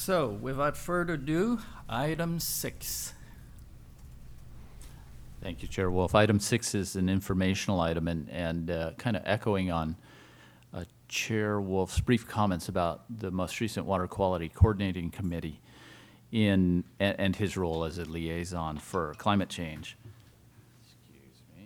So, without further ado, item 6. Thank you, Chair Wolf. Item 6 is an informational item and kind of echoing on Chair Wolf's brief comments about the most recent Water Quality Coordinating Committee and his role as a liaison for climate change. Excuse me.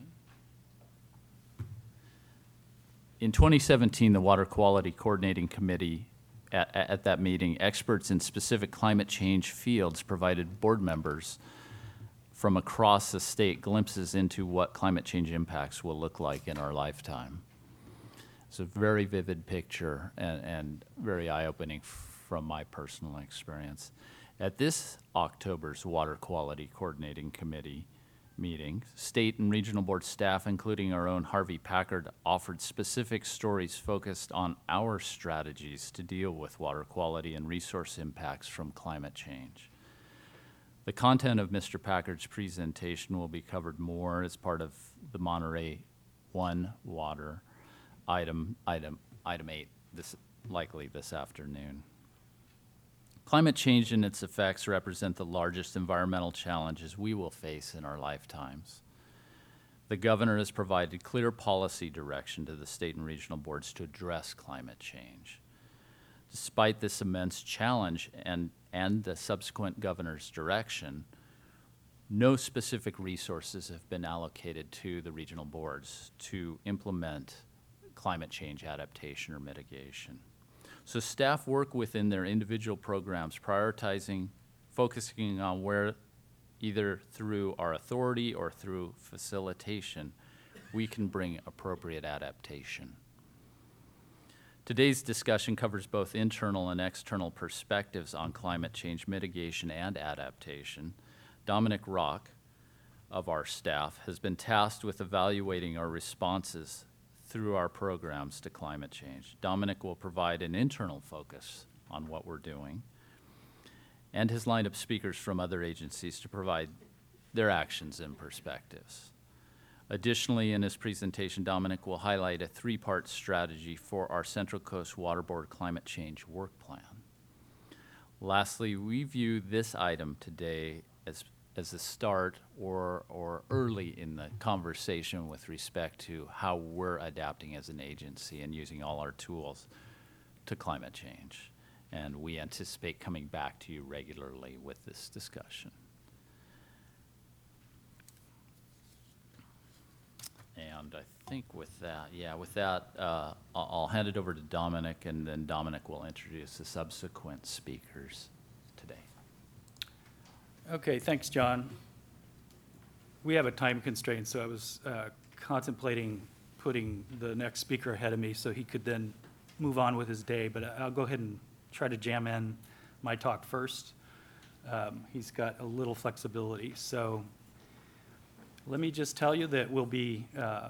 In 2017, the Water Quality Coordinating Committee, at that meeting, experts in specific climate change fields provided board members from across the state glimpses into what climate change impacts will look like in our lifetime. It's a very vivid picture and very eye-opening from my personal experience. At this October's Water Quality Coordinating Committee meeting, state and regional board staff, including our own Harvey Packard, offered specific stories focused on our strategies to deal with water quality and resource impacts from climate change. The content of Mr. Packard's presentation will be covered more as part of the Monterey 1 Water item 8, likely this afternoon. Climate change and its effects represent the largest environmental challenges we will face in our lifetimes. The governor has provided clear policy direction to the state and regional boards to address climate change. Despite this immense challenge and the subsequent governor's direction, no specific resources have been allocated to the regional boards to implement climate change adaptation or mitigation. So staff work within their individual programs, focusing on where, either through our authority or through facilitation, we can bring appropriate adaptation. Today's discussion covers both internal and external perspectives on climate change mitigation and adaptation. Dominic Rock of our staff has been tasked with evaluating our responses through our programs to climate change. Dominic will provide an internal focus on what we're doing and has lined up speakers from other agencies to provide their actions and perspectives. Additionally, in his presentation, Dominic will highlight a 3-part strategy for our Central Coast Water Board Climate Change Work Plan. Lastly, we view this item today as a start or early in the conversation with respect to how we're adapting as an agency and using all our tools to climate change. And we anticipate coming back to you regularly with this discussion. And I think with that, I'll hand it over to Dominic, and then Dominic will introduce the subsequent speakers today. Okay, thanks, John. We have a time constraint, so I was contemplating putting the next speaker ahead of me so he could then move on with his day, but I'll go ahead and try to jam in my talk first. He's got a little flexibility, so let me just tell you that we'll be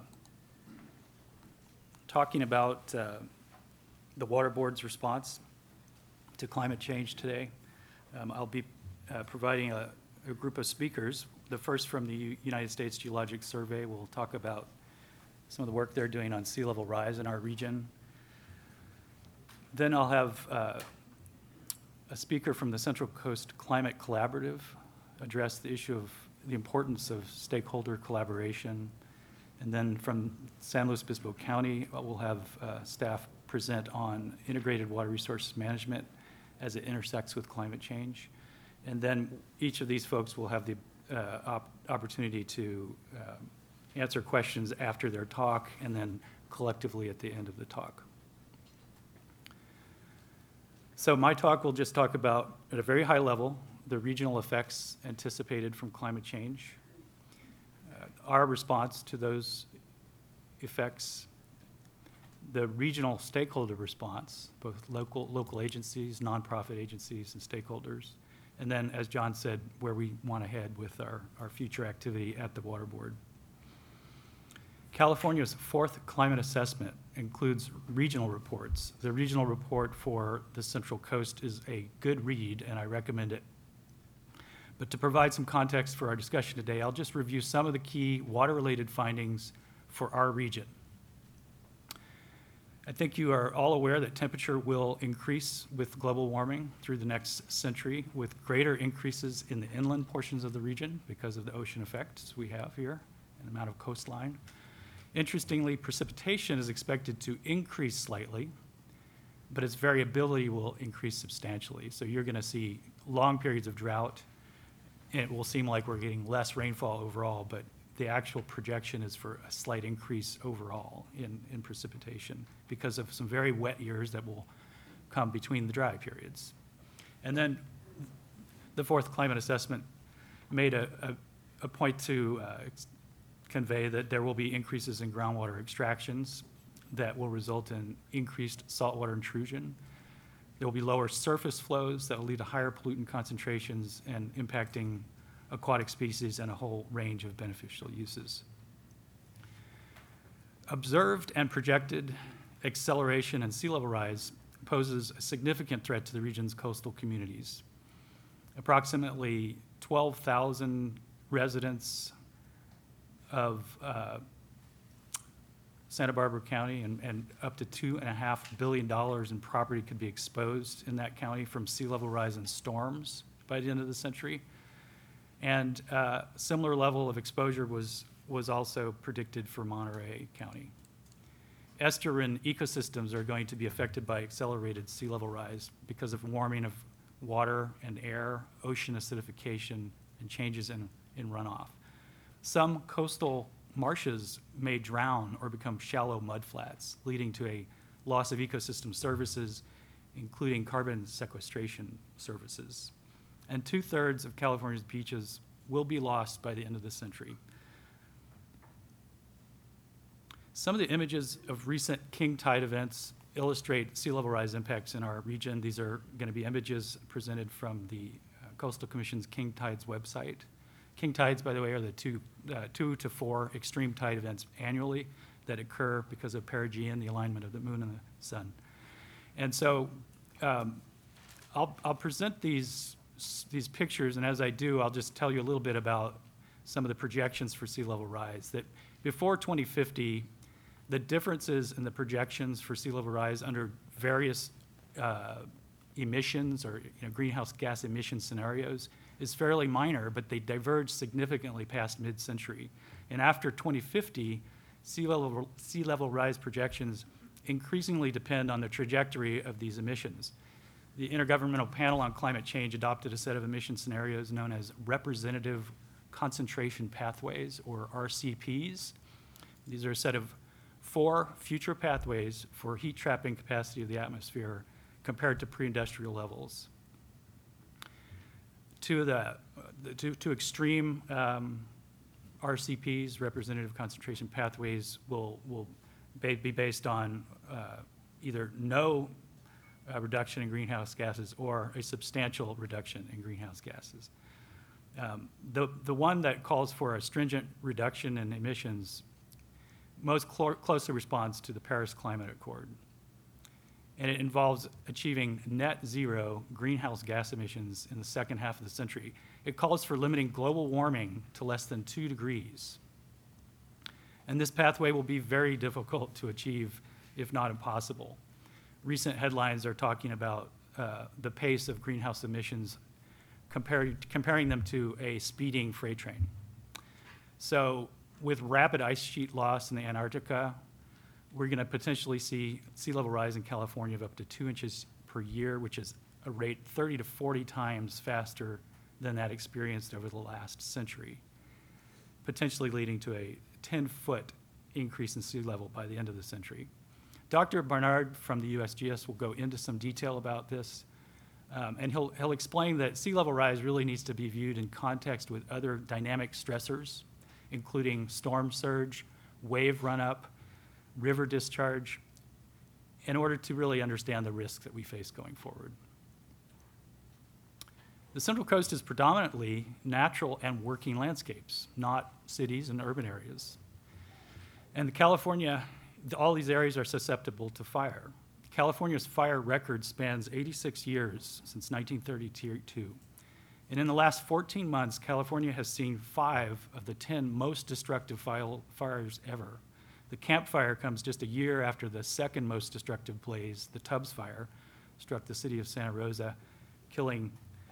talking about the Water Board's response to climate change today. I'll be providing a group of speakers. The first from the United States Geologic Survey will talk about some of the work they're doing on sea level rise in our region. Then I'll have a speaker from the Central Coast Climate Collaborative address the issue of the importance of stakeholder collaboration. And then from San Luis Obispo County, we'll have staff present on integrated water resources management as it intersects with climate change. And then each of these folks will have the opportunity to answer questions after their talk and then collectively at the end of the talk. So my talk will just talk about, at a very high level, the regional effects anticipated from climate change, our response to those effects, the regional stakeholder response, both local agencies, nonprofit agencies, and stakeholders, and then, as John said, where we want to head with our future activity at the Water Board. California's 4th climate assessment includes regional reports. The regional report for the Central Coast is a good read, and I recommend it. But to provide some context for our discussion today, I'll just review some of the key water-related findings for our region. I think you are all aware that temperature will increase with global warming through the next century, with greater increases in the inland portions of the region because of the ocean effects we have here and the amount of coastline. Interestingly, precipitation is expected to increase slightly, but its variability will increase substantially. So you're going to see long periods of drought, and it will seem like we're getting less rainfall overall, but the actual projection is for a slight increase overall in precipitation because of some very wet years that will come between the dry periods. And then the fourth climate assessment made a point to convey that there will be increases in groundwater extractions that will result in increased saltwater intrusion. There will be lower surface flows that will lead to higher pollutant concentrations and impacting aquatic species and a whole range of beneficial uses. Observed and projected acceleration and sea level rise poses a significant threat to the region's coastal communities. Approximately 12,000 residents of Santa Barbara County and up to $2.5 billion in property could be exposed in that county from sea level rise and storms by the end of the century. And similar level of exposure was also predicted for Monterey County. Estuarine ecosystems are going to be affected by accelerated sea level rise because of warming of water and air, ocean acidification, and changes in runoff. Some coastal marshes may drown or become shallow mudflats, leading to a loss of ecosystem services, including carbon sequestration services. And 2/3 of California's beaches will be lost by the end of the century. Some of the images of recent king tide events illustrate sea level rise impacts in our region. These are going to be images presented from the Coastal Commission's King Tides website. King tides, by the way, are the 2 to 4 extreme tide events annually that occur because of perigee, the alignment of the moon and the sun. And so I'll present these pictures, and as I do, I'll just tell you a little bit about some of the projections for sea level rise. That before 2050, the differences in the projections for sea level rise under various emissions or greenhouse gas emission scenarios is fairly minor, but they diverge significantly past mid-century. And after 2050, sea level rise projections increasingly depend on the trajectory of these emissions. The Intergovernmental Panel on Climate Change adopted a set of emission scenarios known as representative concentration pathways, or RCPs. These are a set of 4 future pathways for heat trapping capacity of the atmosphere compared to pre-industrial levels. Two extreme RCPs, representative concentration pathways, will be based on either no reduction in greenhouse gases or a substantial reduction in greenhouse gases. The one that calls for a stringent reduction in emissions most closely responds to the Paris Climate Accord. And it involves achieving net zero greenhouse gas emissions in the second half of the century. It calls for limiting global warming to less than 2 degrees. And this pathway will be very difficult to achieve, if not impossible. Recent headlines are talking about the pace of greenhouse emissions, comparing them to a speeding freight train. So with rapid ice sheet loss in the Antarctica, we're going to potentially see sea level rise in California of up to 2 inches per year, which is a rate 30 to 40 times faster than that experienced over the last century, potentially leading to a 10-foot increase in sea level by the end of the century. Dr. Barnard from the USGS will go into some detail about this, and he'll explain that sea level rise really needs to be viewed in context with other dynamic stressors, including storm surge, wave run-up, river discharge, in order to really understand the risks that we face going forward. The Central Coast is predominantly natural and working landscapes, not cities and urban areas. And all these areas are susceptible to fire. California's fire record spans 86 years since 1932. And in the last 14 months, California has seen 5 of the 10 most destructive fires ever, The Camp Fire comes just a year after the second most destructive blaze, the Tubbs Fire, struck the city of Santa Rosa, killing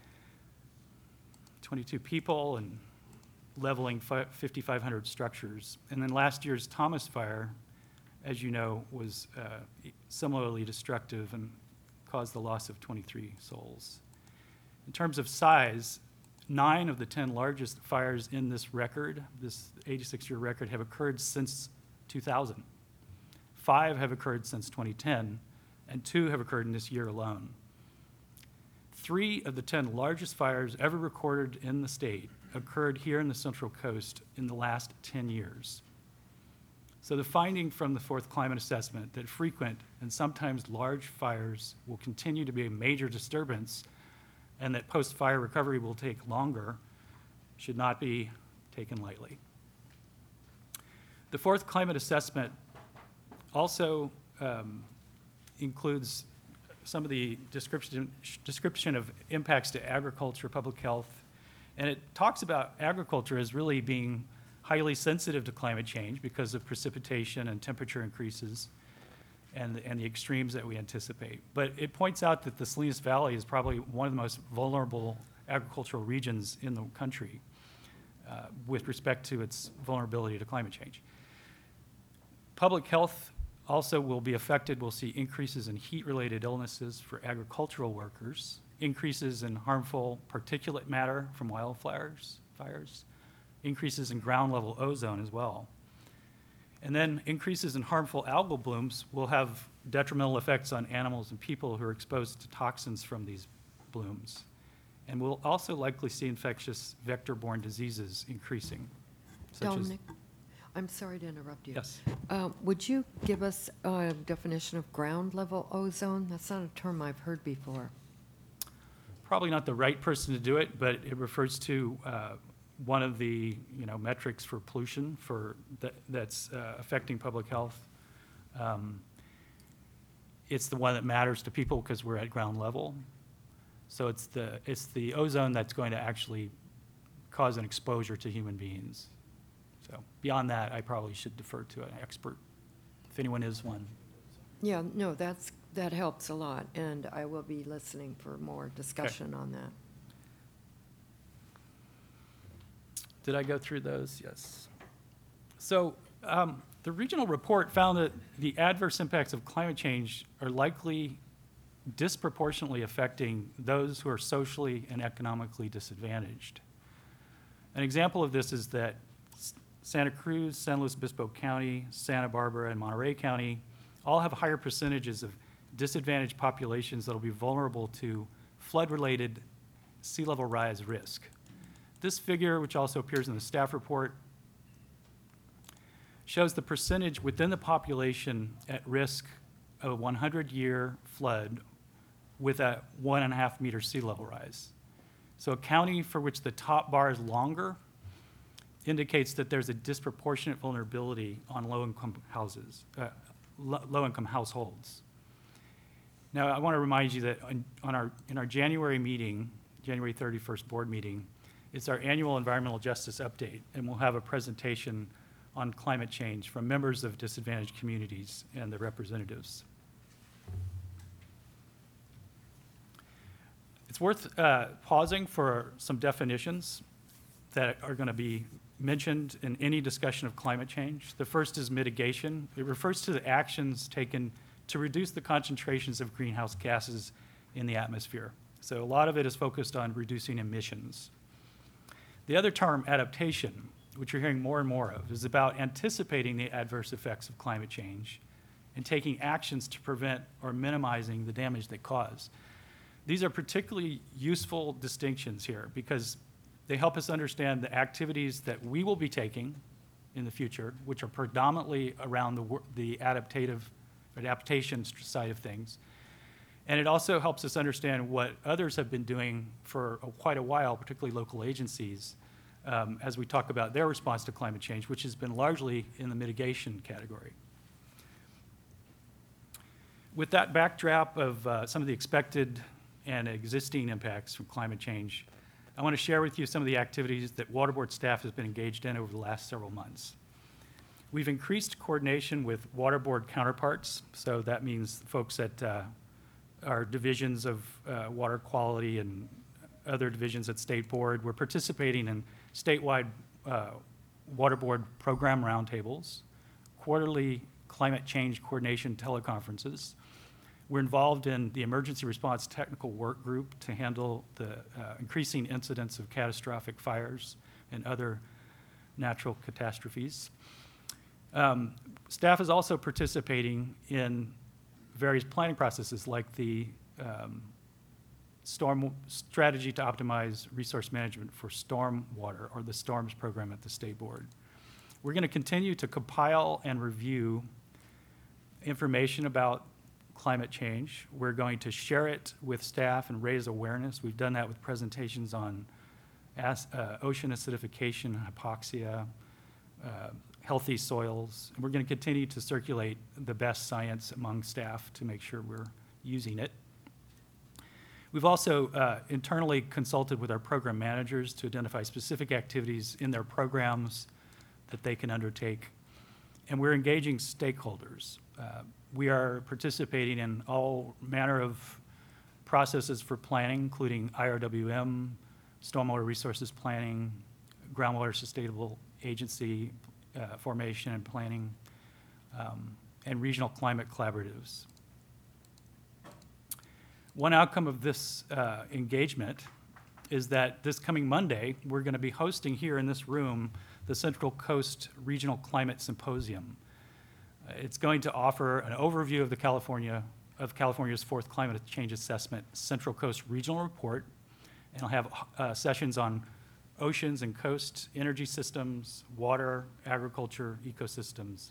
22 people and leveling 5,500 structures. And then last year's Thomas Fire, as you know, was similarly destructive and caused the loss of 23 souls. In terms of size, 9 of the 10 largest fires in this record, this 86-year record, have occurred since 2000. 5 have occurred since 2010, and 2 have occurred in this year alone. 3 of the 10 largest fires ever recorded in the state occurred here in the Central Coast in the last 10 years. So the finding from the fourth climate assessment that frequent and sometimes large fires will continue to be a major disturbance and that post-fire recovery will take longer should not be taken lightly. The fourth climate assessment also includes some of the description of impacts to agriculture, public health, and it talks about agriculture as really being highly sensitive to climate change because of precipitation and temperature increases and the extremes that we anticipate. But it points out that the Salinas Valley is probably one of the most vulnerable agricultural regions in the country with respect to its vulnerability to climate change. Public health also will be affected. We'll see increases in heat-related illnesses for agricultural workers, increases in harmful particulate matter from wildfires, increases in ground-level ozone as well. And then increases in harmful algal blooms will have detrimental effects on animals and people who are exposed to toxins from these blooms. And we'll also likely see infectious vector-borne diseases increasing, such Dominic, I'm sorry to interrupt you. Yes. Would you give us a definition of ground-level ozone? That's not a term I've heard before. Probably not the right person to do it, but it refers to one of the metrics for pollution that's affecting public health. It's the one that matters to people because we're at ground level. So it's the ozone that's going to actually cause an exposure to human beings. So beyond that, I probably should defer to an expert, if anyone is one. Yeah, no, that helps a lot, and I will be listening for more discussion on that. Did I go through those? Yes. So the regional report found that the adverse impacts of climate change are likely disproportionately affecting those who are socially and economically disadvantaged. An example of this is that Santa Cruz, San Luis Obispo County, Santa Barbara, and Monterey County all have higher percentages of disadvantaged populations that will be vulnerable to flood-related sea level rise risk. This figure, which also appears in the staff report, shows the percentage within the population at risk of a 100-year flood with a 1.5 meter sea level rise. So a county for which the top bar is longer indicates that there's a disproportionate vulnerability on low-income households. Now, I want to remind you that in our January meeting, January 31st board meeting, it's our annual environmental justice update, and we'll have a presentation on climate change from members of disadvantaged communities and their representatives. It's worth pausing for some definitions that are going to be mentioned in any discussion of climate change. The first is mitigation. It refers to the actions taken to reduce the concentrations of greenhouse gases in the atmosphere. So a lot of it is focused on reducing emissions. The other term, adaptation, which you're hearing more and more of, is about anticipating the adverse effects of climate change and taking actions to prevent or minimizing the damage they cause. These are particularly useful distinctions here because they help us understand the activities that we will be taking in the future, which are predominantly around the adaptation side of things. And it also helps us understand what others have been doing for quite a while, particularly local agencies, as we talk about their response to climate change, which has been largely in the mitigation category. With that backdrop of some of the expected and existing impacts from climate change, I want to share with you some of the activities that Water Board staff has been engaged in over the last several months. We've increased coordination with water board counterparts, so that means folks at our divisions of water quality and other divisions at State Board. We're participating in statewide water board program roundtables, quarterly climate change coordination teleconferences. We're involved in the emergency response technical work group to handle the increasing incidence of catastrophic fires and other natural catastrophes. Staff is also participating in various planning processes like the storm strategy to optimize resource management for storm water, or the STORMS program at the State Board. We're going to continue to compile and review information about climate change. We're going to share it with staff and raise awareness. We've done that with presentations on ocean acidification, hypoxia, healthy soils. And we're going to continue to circulate the best science among staff to make sure we're using it. We've also internally consulted with our program managers to identify specific activities in their programs that they can undertake. And we're engaging stakeholders. We are participating in all manner of processes for planning, including IRWM, stormwater resources planning, groundwater sustainable agency formation and planning, and regional climate collaboratives. One outcome of this engagement is that this coming Monday, we're going to be hosting here in this room the Central Coast Regional Climate Symposium. It's going to offer an overview of California's fourth climate change assessment Central Coast Regional Report, and it'll have sessions on oceans and coast, energy systems, water, agriculture, ecosystems,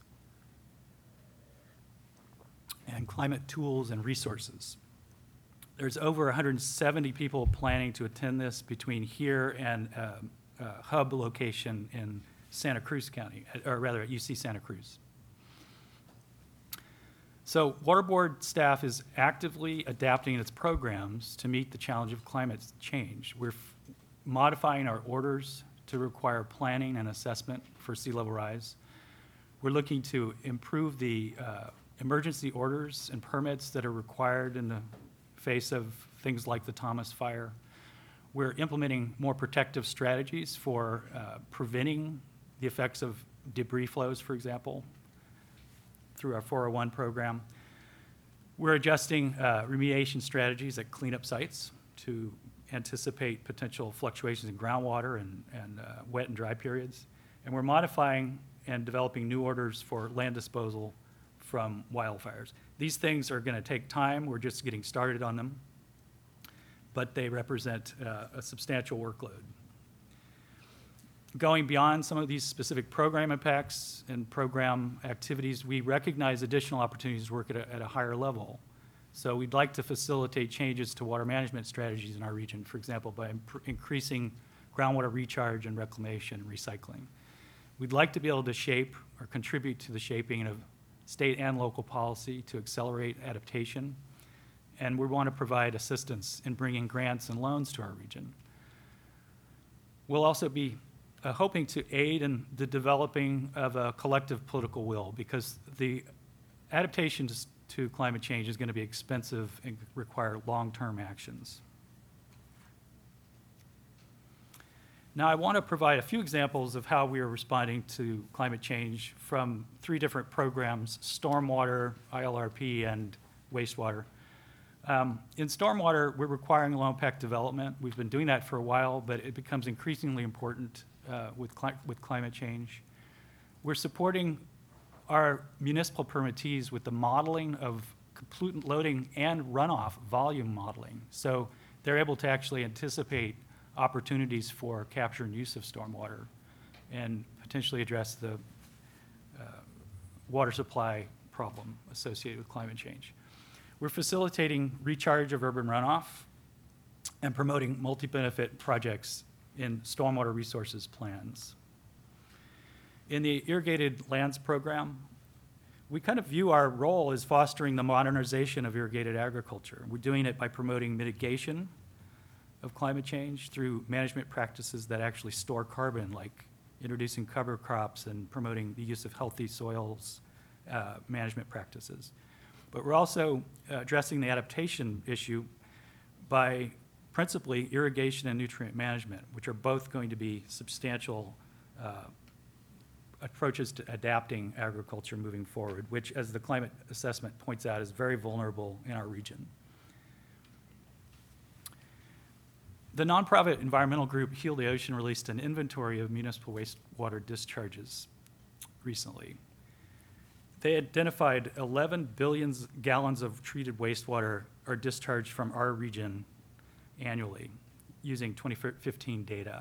and climate tools and resources. There's over 170 people planning to attend this between here and a hub location in Santa Cruz County, or rather at UC Santa Cruz. So Water Board staff is actively adapting its programs to meet the challenge of climate change. We're modifying our orders to require planning and assessment for sea level rise. We're looking to improve the emergency orders and permits that are required in the face of things like the Thomas Fire. We're implementing more protective strategies for preventing the effects of debris flows, for example, through our 401 program. We're adjusting remediation strategies at cleanup sites to anticipate potential fluctuations in groundwater and wet and dry periods. And we're modifying and developing new orders for land disposal from wildfires. These things are going to take time. We're just getting started on them, but they represent a substantial workload. Going beyond some of these specific program impacts and program activities, we recognize additional opportunities to work at a higher level. So we'd like to facilitate changes to water management strategies in our region, for example, by increasing groundwater recharge and reclamation and recycling. We'd like to be able to shape or contribute to the shaping of state and local policy to accelerate adaptation, and we want to provide assistance in bringing grants and loans to our region. We'll also be hoping to aid in the developing of a collective political will, because the adaptation to climate change is going to be expensive and require long-term actions. Now, I want to provide a few examples of how we are responding to climate change from 3 different programs: stormwater, ILRP, and wastewater. In stormwater, we're requiring low impact development. We've been doing that for a while, but it becomes increasingly important with climate change. We're supporting our municipal permittees with the modeling of pollutant loading and runoff volume modeling. So they're able to actually anticipate opportunities for capture and use of stormwater and potentially address the water supply problem associated with climate change. We're facilitating recharge of urban runoff and promoting multi-benefit projects in stormwater resources plans. In the Irrigated Lands Program, we kind of view our role as fostering the modernization of irrigated agriculture. We're doing it by promoting mitigation of climate change through management practices that actually store carbon, like introducing cover crops and promoting the use of healthy soils management practices. But we're also addressing the adaptation issue by principally irrigation and nutrient management, which are both going to be substantial approaches to adapting agriculture moving forward, which, as the climate assessment points out, is very vulnerable in our region. The nonprofit environmental group Heal the Ocean released an inventory of municipal wastewater discharges recently. They identified 11 billion gallons of treated wastewater are discharged from our region annually using 2015 data.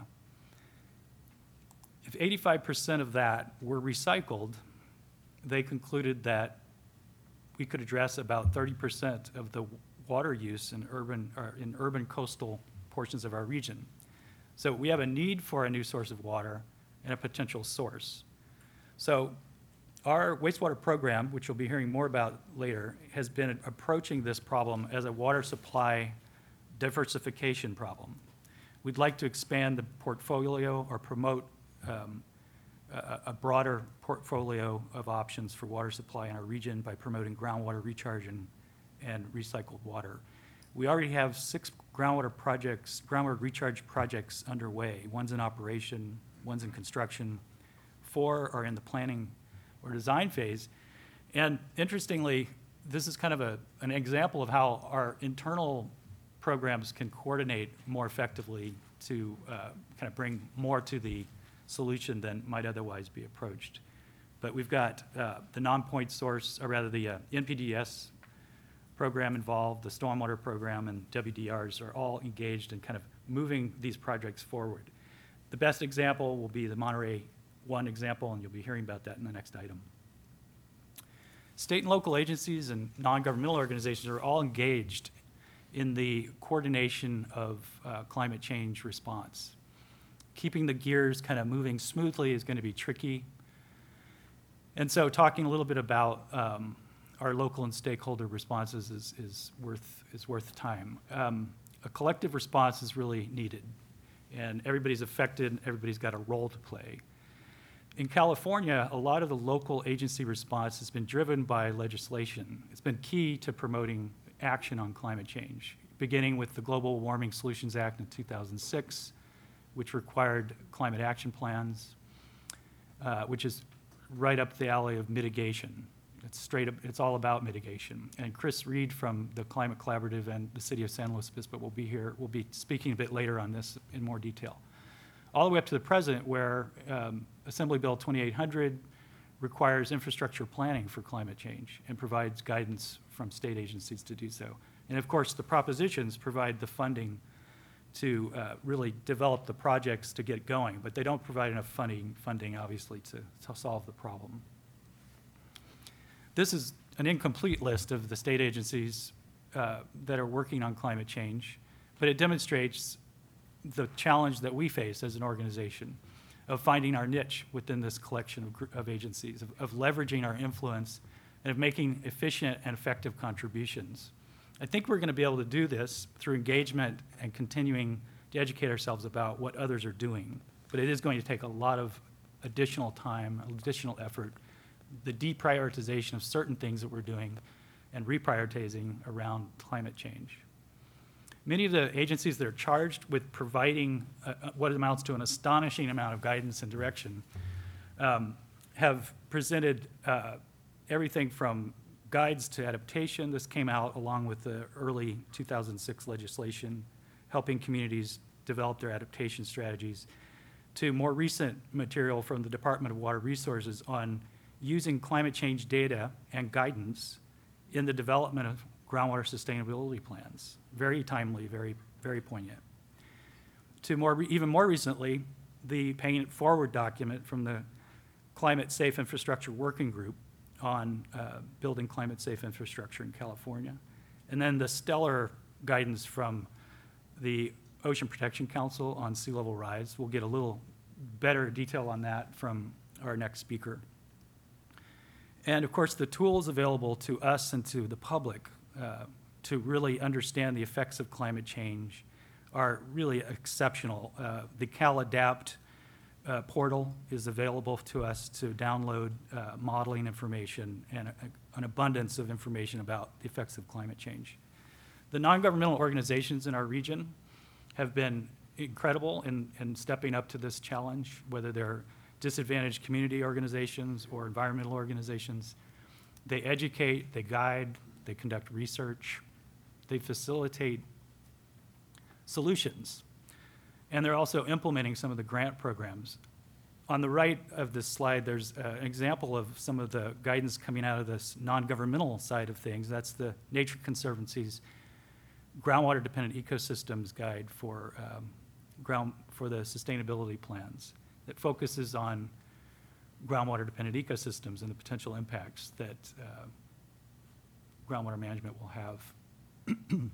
If 85% of that were recycled, they concluded that we could address about 30% of the water use in urban coastal portions of our region. So we have a need for a new source of water and a potential source. So our wastewater program, which you'll be hearing more about later, has been approaching this problem as a water supply diversification problem. We'd like to expand the portfolio or promote a broader portfolio of options for water supply in our region by promoting groundwater recharge and recycled water. We already have 6 groundwater recharge projects underway. One's in operation, one's in construction, 4 are in the planning or design phase. And interestingly, this is kind of an example of how our internal programs can coordinate more effectively to kind of bring more to the solution than might otherwise be approached. But we've got the non-point source, or rather the NPDES program involved, the stormwater program, and WDRs are all engaged in kind of moving these projects forward. The best example will be the Monterey 1 example, and you'll be hearing about that in the next item. State and local agencies and non-governmental organizations are all engaged in the coordination of climate change response. Keeping the gears kind of moving smoothly is going to be tricky. And so talking a little bit about our local and stakeholder responses is worth time. A collective response is really needed, and everybody's affected, everybody's got a role to play. In California, a lot of the local agency response has been driven by legislation. It's been key to promoting action on climate change, beginning with the Global Warming Solutions Act in 2006, which required climate action plans, which is right up the alley of mitigation. It's straight up, it's all about mitigation. And Chris Reed from the Climate Collaborative and the City of San Luis Obispo will be here, will be speaking a bit later on this in more detail. All the way up to the present, where Assembly Bill 2800 requires infrastructure planning for climate change and provides guidance from state agencies to do so. And of course, the propositions provide the funding to really develop the projects to get going, but they don't provide enough funding obviously, to solve the problem. This is an incomplete list of the state agencies that are working on climate change, but it demonstrates the challenge that we face as an organization of finding our niche within this collection of agencies, of leveraging our influence, and of making efficient and effective contributions. I think we're going to be able to do this through engagement and continuing to educate ourselves about what others are doing. But it is going to take a lot of additional time, additional effort, the deprioritization of certain things that we're doing, and reprioritizing around climate change. Many of the agencies that are charged with providing what amounts to an astonishing amount of guidance and direction have presented everything from guides to adaptation. This came out along with the early 2006 legislation, helping communities develop their adaptation strategies, to more recent material from the Department of Water Resources on using climate change data and guidance in the development of groundwater sustainability plans. Very timely, very, very poignant. To even more recently, the Paying It Forward document from the Climate Safe Infrastructure Working Group on building climate safe infrastructure in California. And then the stellar guidance from the Ocean Protection Council on sea level rise. We'll get a little better detail on that from our next speaker. And of course, the tools available to us and to the public to really understand the effects of climate change are really exceptional. The CalAdapt portal is available to us to download modeling information and an abundance of information about the effects of climate change. The non-governmental organizations in our region have been incredible in stepping up to this challenge, whether they're disadvantaged community organizations or environmental organizations. They educate, they guide, they conduct research, they facilitate solutions, and they're also implementing some of the grant programs. On the right of this slide, there's an example of some of the guidance coming out of this non-governmental side of things. That's the Nature Conservancy's Groundwater-Dependent Ecosystems Guide for the sustainability plans that focuses on groundwater-dependent ecosystems and the potential impacts that groundwater management will have.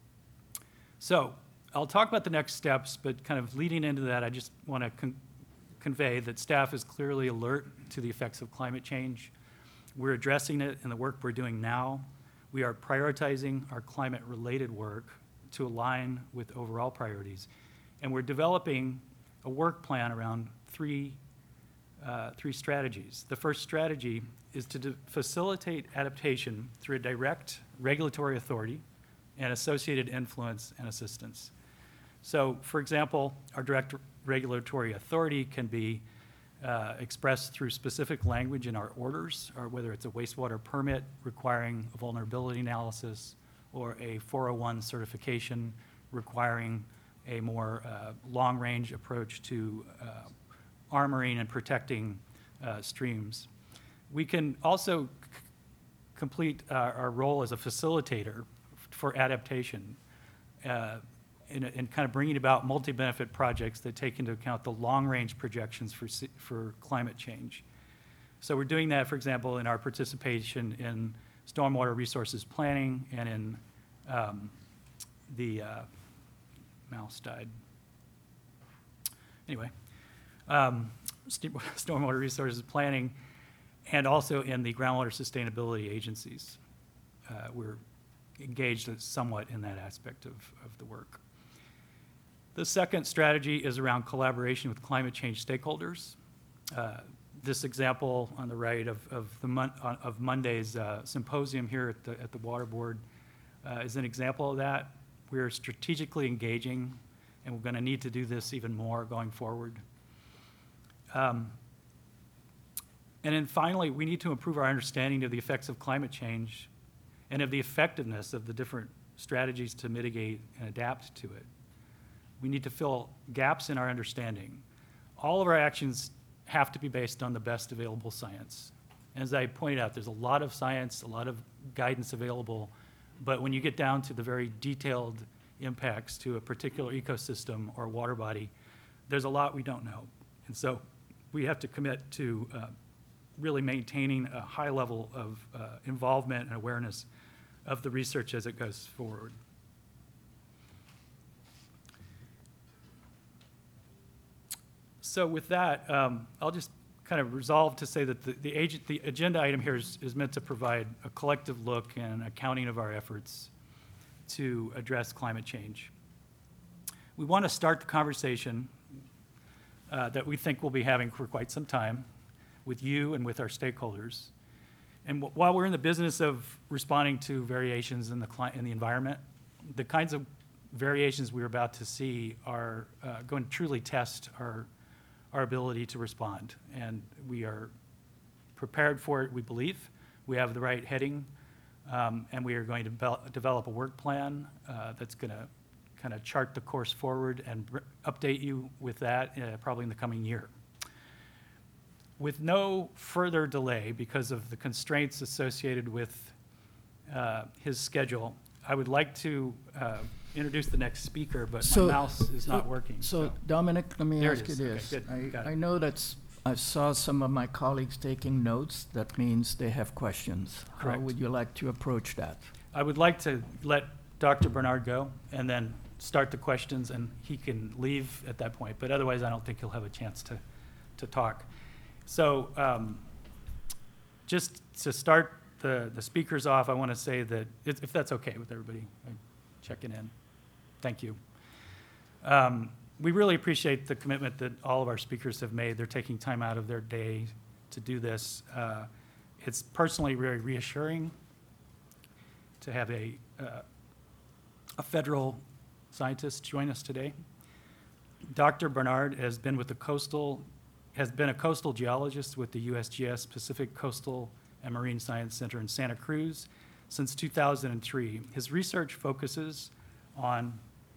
So I'll talk about the next steps, but kind of leading into that, I just want to convey that staff is clearly alert to the effects of climate change. We're addressing it in the work we're doing now. We are prioritizing our climate-related work to align with overall priorities. And we're developing a work plan around three strategies. The first strategy is to facilitate adaptation through a direct regulatory authority and associated influence and assistance. So, for example, our direct regulatory authority can be expressed through specific language in our orders, or whether it's a wastewater permit requiring a vulnerability analysis or a 401 certification requiring a more long-range approach to armoring and protecting streams. We can also complete our role as a facilitator for adaptation in kind of bringing about multi-benefit projects that take into account the long-range projections for climate change. So we're doing that, for example, in our participation in stormwater resources planning and in the mouse died. Anyway, stormwater resources planning, and also in the groundwater sustainability agencies. We're engaged somewhat in that aspect of the work. The second strategy is around collaboration with climate change stakeholders. This example on the right of Monday's symposium here at the Water Board is an example of that. We're strategically engaging, and we're going to need to do this even more going forward. And then finally, we need to improve our understanding of the effects of climate change and of the effectiveness of the different strategies to mitigate and adapt to it. We need to fill gaps in our understanding. All of our actions have to be based on the best available science. As I pointed out, there's a lot of science, a lot of guidance available, but when you get down to the very detailed impacts to a particular ecosystem or water body, there's a lot we don't know. And so we have to commit to really maintaining a high level of involvement and awareness of the research as it goes forward. So with that, I'll just kind of resolve to say that the agenda item here is meant to provide a collective look and accounting of our efforts to address climate change. We want to start the conversation that we think we'll be having for quite some time with you and with our stakeholders. And while we're in the business of responding to variations in the environment, the kinds of variations we're about to see are going to truly test our ability to respond. And we are prepared for it, we believe. We have the right heading, and we are going to develop a work plan that's going to kind of chart the course forward and update you with that probably in the coming year. With no further delay because of the constraints associated with his schedule, I would like to introduce the next speaker, but my mouse is not working. So Dominic, let me There it ask you is. this. Okay, good. Got it. I know I saw some of my colleagues taking notes. That means they have questions. Correct. How would you like to approach that? I would like to let Dr. Bernard go and then start the questions, and he can leave at that point. But otherwise, I don't think he'll have a chance to talk. So just to start the speakers off, I want to say that, if that's okay with everybody, I'm checking in. Thank you. we really appreciate the commitment that all of our speakers have made. They're taking time out of their day to do this. It's personally very reassuring to have a federal scientist join us today. Dr. Bernard has been a coastal geologist with the USGS Pacific Coastal and Marine Science Center in Santa Cruz since 2003. His research focuses on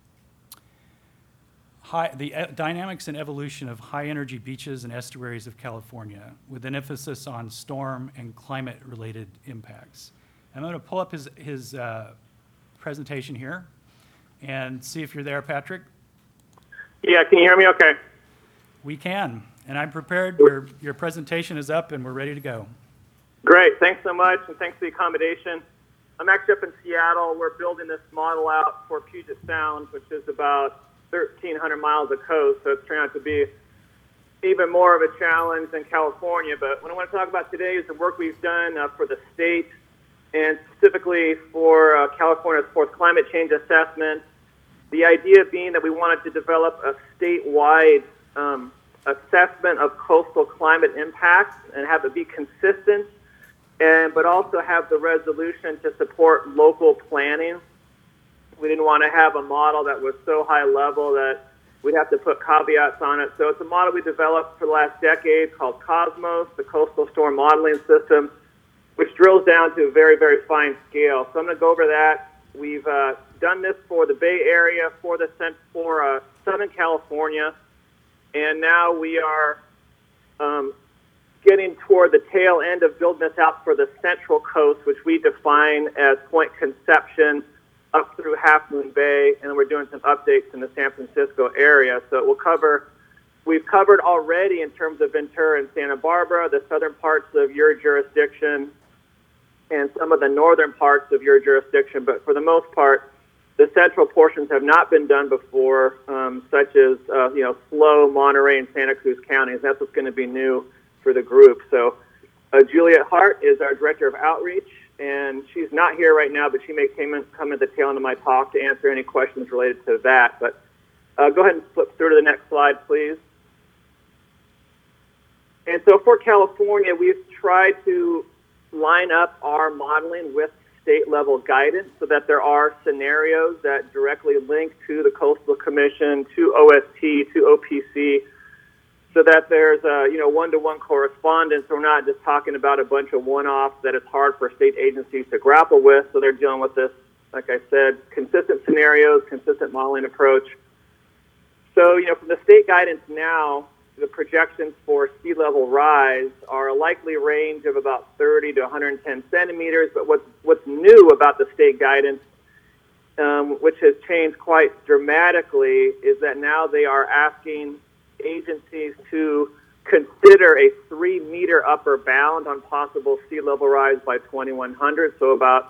the dynamics and evolution of high-energy beaches and estuaries of California, with an emphasis on storm and climate-related impacts. I'm going to pull up his presentation here and see if you're there, Patrick. Yeah, can you hear me okay? We can, and I'm prepared. Your presentation is up, and we're ready to go. Great, thanks so much, and thanks for the accommodation. I'm actually up in Seattle. We're building this model out for Puget Sound, which is about 1,300 miles of coast, so it's turned out to be even more of a challenge than California. But what I want to talk about today is the work we've done for the state, and specifically for California's fourth climate change assessment. The idea being that we wanted to develop a statewide assessment of coastal climate impacts and have it be consistent, but also have the resolution to support local planning. We didn't want to have a model that was so high level that we'd have to put caveats on it. So it's a model we developed for the last decade called Cosmos, the Coastal Storm Modeling System, which drills down to a very, very fine scale. So I'm going to go over that. We've done this for the Bay Area, for Southern California, and now we are getting toward the tail end of building this out for the Central Coast, which we define as Point Conception up through Half Moon Bay, and then we're doing some updates in the San Francisco area. So it will we've covered already in terms of Ventura and Santa Barbara, the southern parts of your jurisdiction, and some of the northern parts of your jurisdiction. But for the most part, the central portions have not been done before, such as Flo, Monterey, and Santa Cruz counties. That's what's going to be new for the group. So Juliet Hart is our Director of Outreach, and she's not here right now, but she may come at the tail end of my talk to answer any questions related to that. But go ahead and flip through to the next slide, please. And so for California, we've tried to line up our modeling with state-level guidance so that there are scenarios that directly link to the Coastal Commission, to OST, to OPC, so that there's a one-to-one correspondence. We're not just talking about a bunch of one-offs that it's hard for state agencies to grapple with. So they're dealing with this, like I said, consistent scenarios, consistent modeling approach. So, from the state guidance now, the projections for sea level rise are a likely range of about 30 to 110 centimeters. But what's new about the state guidance, which has changed quite dramatically, is that now they are asking agencies to consider a 3-meter upper bound on possible sea level rise by 2100, so about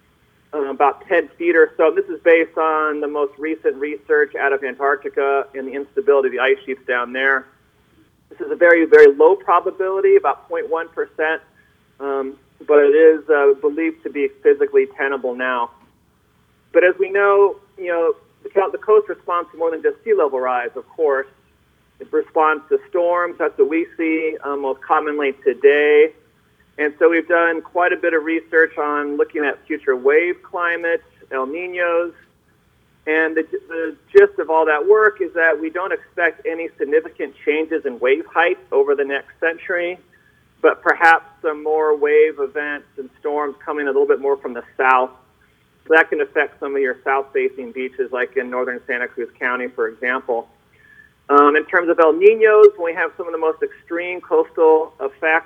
10 feet or so. This is based on the most recent research out of Antarctica and the instability of the ice sheets down there. This is a very, very low probability, about 0.1%, but it is believed to be physically tenable now. But as we know, the coast responds to more than just sea level rise, of course. It responds to storms. That's what we see most commonly today. And so we've done quite a bit of research on looking at future wave climate, El Niños. And the gist of all that work is that we don't expect any significant changes in wave height over the next century, but perhaps some more wave events and storms coming a little bit more from the south. So that can affect some of your south-facing beaches, like in northern Santa Cruz County, for example. In terms of El Niños, when we have some of the most extreme coastal effects,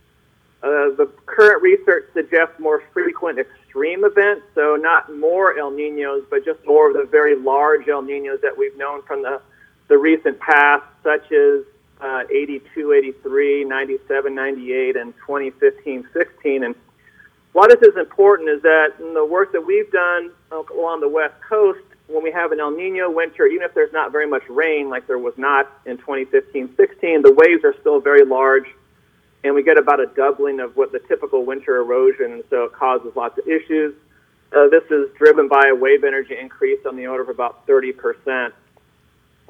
the current research suggests more frequent extreme events, so not more El Niños, but just more of the very large El Niños that we've known from the recent past, such as 82, 83, 97, 98, and 2015, 16. And why this is important is that in the work that we've done along the West Coast, when we have an El Niño winter, even if there's not very much rain like there was not in 2015, 16, the waves are still very large, and we get about a doubling of what the typical winter erosion, and so it causes lots of issues. This is driven by a wave energy increase on the order of about 30%.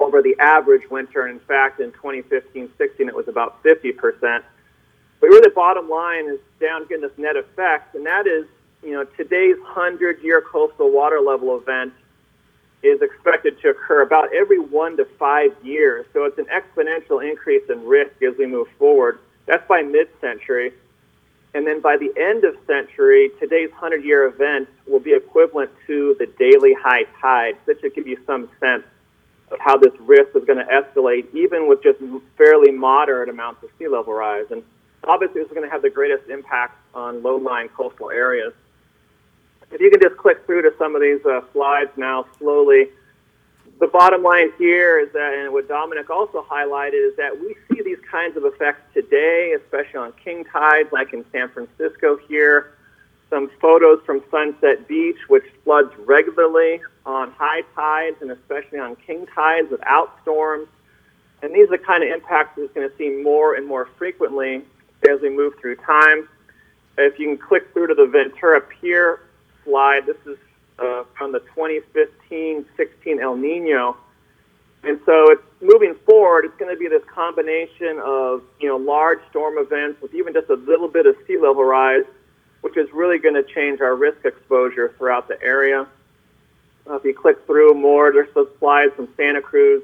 over the average winter. And in fact, in 2015-16, it was about 50%. But really, the bottom line is down getting this net effect, and that is, today's 100-year coastal water level event is expected to occur about every 1 to 5 years. So it's an exponential increase in risk as we move forward. That's by mid-century. And then by the end of century, today's 100-year event will be equivalent to the daily high tide. That should give you some sense of how this risk is going to escalate, even with just fairly moderate amounts of sea level rise. And obviously, this is going to have the greatest impact on low-lying coastal areas. If you can just click through to some of these slides now slowly. The bottom line here is that, and what Dominic also highlighted, is that we see these kinds of effects today, especially on king tides, like in San Francisco here. Some photos from Sunset Beach, which floods regularly on high tides and especially on king tides without storms. And these are the kind of impacts we're going to see more and more frequently as we move through time. If you can click through to the Ventura Pier slide, this is from the 2015-16 El Nino. And so it's moving forward, it's going to be this combination of, large storm events with even just a little bit of sea level rise, which is really going to change our risk exposure throughout the area. If you click through more, there's some slides from Santa Cruz.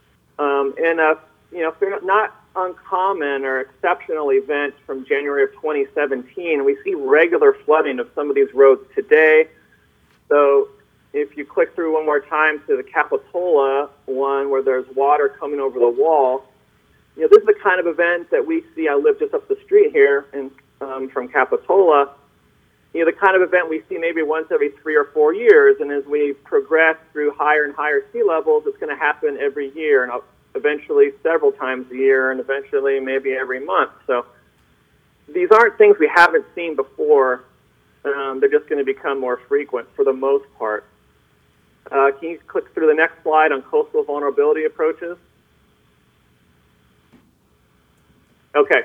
Not uncommon or exceptional events from January of 2017. We see regular flooding of some of these roads today. So if you click through one more time to the Capitola one where there's water coming over the wall, this is the kind of event that we see. I live just up the street here from Capitola. The kind of event we see maybe once every 3 or 4 years. And as we progress through higher and higher sea levels, it's going to happen every year, and eventually several times a year, and eventually maybe every month. So these aren't things we haven't seen before. They're just going to become more frequent for the most part. Can you click through the next slide on coastal vulnerability approaches? Okay.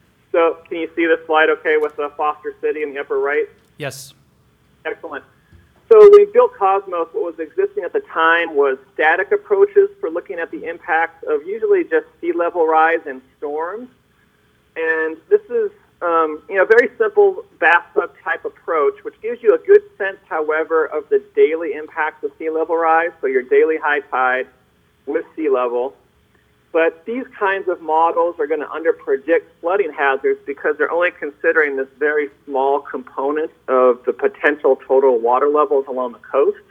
So can you see this slide okay with Foster City in the upper right? Yes. Excellent. So we built Cosmos. What was existing at the time was static approaches for looking at the impacts of usually just sea level rise and storms. And this is a very simple bathtub type approach, which gives you a good sense, however, of the daily impacts of sea level rise, so your daily high tide with sea level. But these kinds of models are going to underpredict flooding hazards because they're only considering this very small component of the potential total water levels along the coast.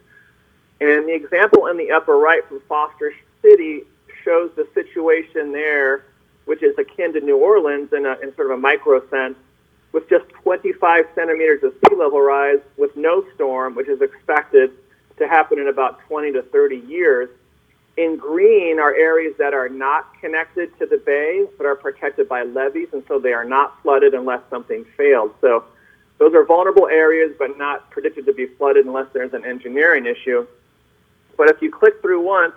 And the example in the upper right from Foster City shows the situation there, which is akin to New Orleans in sort of a micro sense, with just 25 centimeters of sea level rise with no storm, which is expected to happen in about 20 to 30 years. In green are areas that are not connected to the bay, but are protected by levees, and so they are not flooded unless something failed. So those are vulnerable areas, but not predicted to be flooded unless there's an engineering issue. But if you click through once,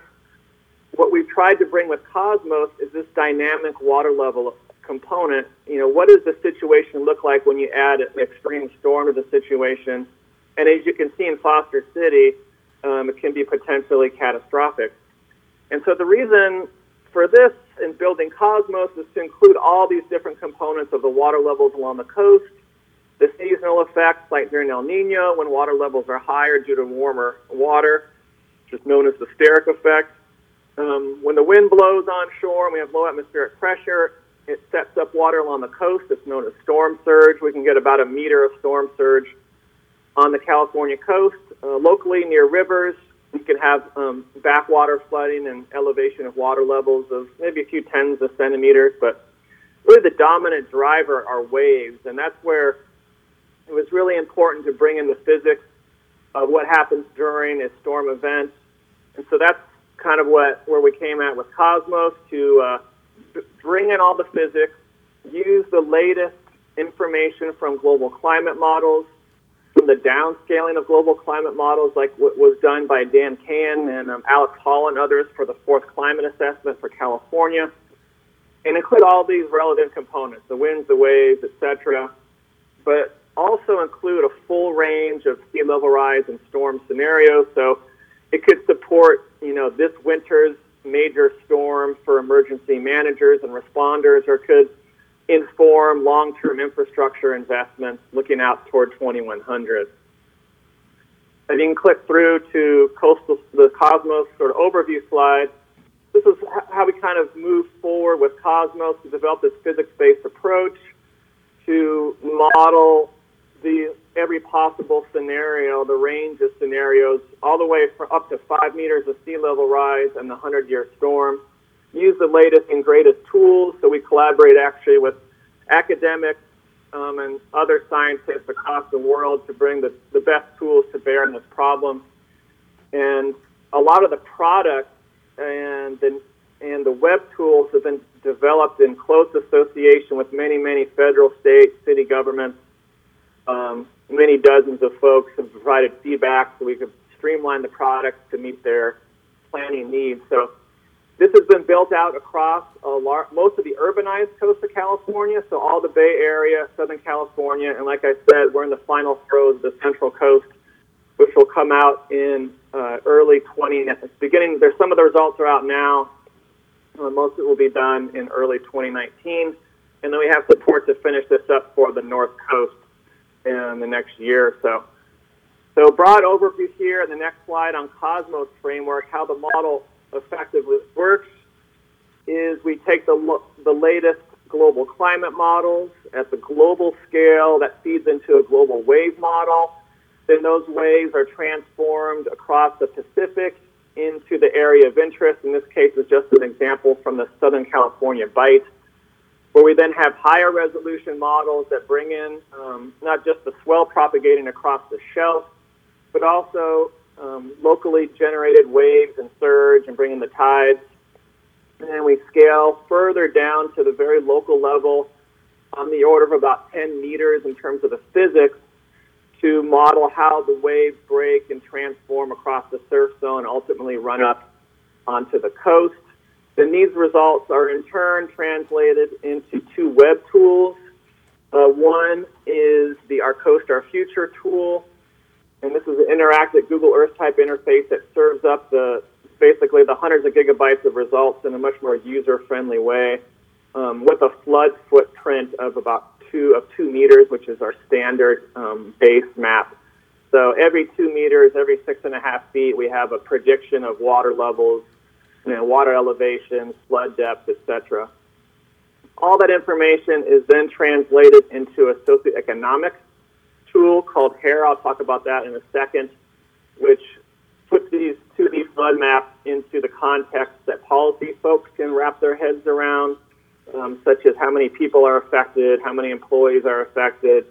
what we've tried to bring with Cosmos is this dynamic water level component. What does the situation look like when you add an extreme storm to the situation? And as you can see in Foster City, it can be potentially catastrophic. And so the reason for this in building Cosmos is to include all these different components of the water levels along the coast, the seasonal effects like during El Nino when water levels are higher due to warmer water, which is known as the steric effect. When the wind blows onshore and we have low atmospheric pressure, it sets up water along the coast. It's known as storm surge. We can get about a meter of storm surge on the California coast. Locally near rivers, we can have backwater flooding and elevation of water levels of maybe a few tens of centimeters, but really the dominant driver are waves, and that's where it was really important to bring in the physics of what happens during a storm event. And so that's kind of where we came at with Cosmos, to bring in all the physics, use the latest information from global climate models, from the downscaling of global climate models, like what was done by Dan Kahn and Alex Hall and others for the fourth climate assessment for California, and include all these relevant components, the winds, the waves, etc., but also include a full range of sea level rise and storm scenarios. So it could support, this winter's major storm for emergency managers and responders, or could inform long-term infrastructure investments looking out toward 2100. And you can click through to the Cosmos sort of overview slide. This is how we kind of move forward with Cosmos to develop this physics-based approach to model every possible scenario, the range of scenarios, all the way from up to 5 meters of sea level rise and the 100-year storm. Use the latest and greatest tools, so we collaborate actually with academics and other scientists across the world to bring the best tools to bear on this problem. And a lot of the products and the web tools have been developed in close association with many, many federal, state, city governments. Many dozens of folks have provided feedback so we could streamline the products to meet their planning needs. So this has been built out across most of the urbanized coast of California, so all the Bay Area, Southern California, and like I said, we're in the final throes of the Central Coast, which will come out in early 20. There's some of the results are out now. Most of it will be done in early 2019, and then we have support to finish this up for the North Coast in the next year or so. So broad overview here in the next slide on Cosmos framework, how the model effectively works is we take the latest global climate models at the global scale that feeds into a global wave model. Then those waves are transformed across the Pacific into the area of interest. In this case, is just an example from the Southern California Bight, where we then have higher resolution models that bring in not just the swell propagating across the shelf, but also locally generated waves and surge and bring in the tides. And then we scale further down to the very local level on the order of about 10 meters in terms of the physics to model how the waves break and transform across the surf zone and ultimately run up onto the coast. Then these results are in turn translated into two web tools. One is the Our Coast, Our Future tool, and this is an interactive Google Earth type interface that serves up basically the hundreds of gigabytes of results in a much more user-friendly way, with a flood footprint of about 2 meters, which is our standard base map. So every 2 meters, every 6.5 feet, we have a prediction of water levels, water elevation, flood depth, etc. All that information is then translated into a socioeconomic tool called HARE. I'll talk about that in a second, which puts these 2D flood maps into the context that policy folks can wrap their heads around, such as how many people are affected, how many employees are affected,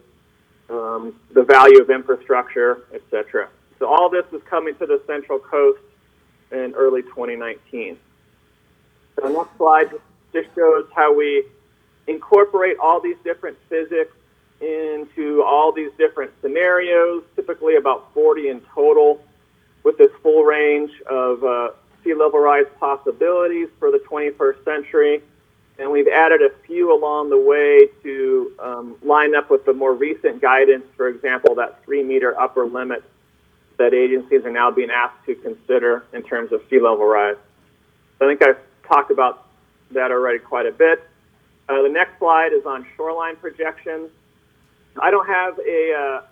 the value of infrastructure, etc. So all this is coming to the Central Coast in early 2019. So the next slide just shows how we incorporate all these different physics into all these different scenarios, typically about 40 in total, with this full range of sea level rise possibilities for the 21st century. And we've added a few along the way to line up with the more recent guidance, for example, that 3-meter upper limit that agencies are now being asked to consider in terms of sea level rise. So I think I've talked about that already quite a bit. The next slide is on shoreline projections. I don't have a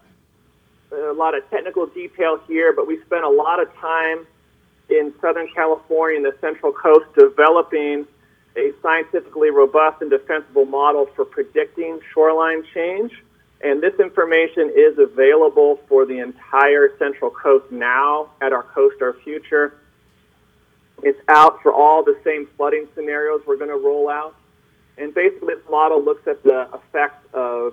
lot of technical detail here, but we spent a lot of time in Southern California and the Central Coast developing a scientifically robust and defensible model for predicting shoreline change. And this information is available for the entire Central Coast now at Our Coast, Our Future. It's out for all the same flooding scenarios we're going to roll out. And basically, this model looks at the effects of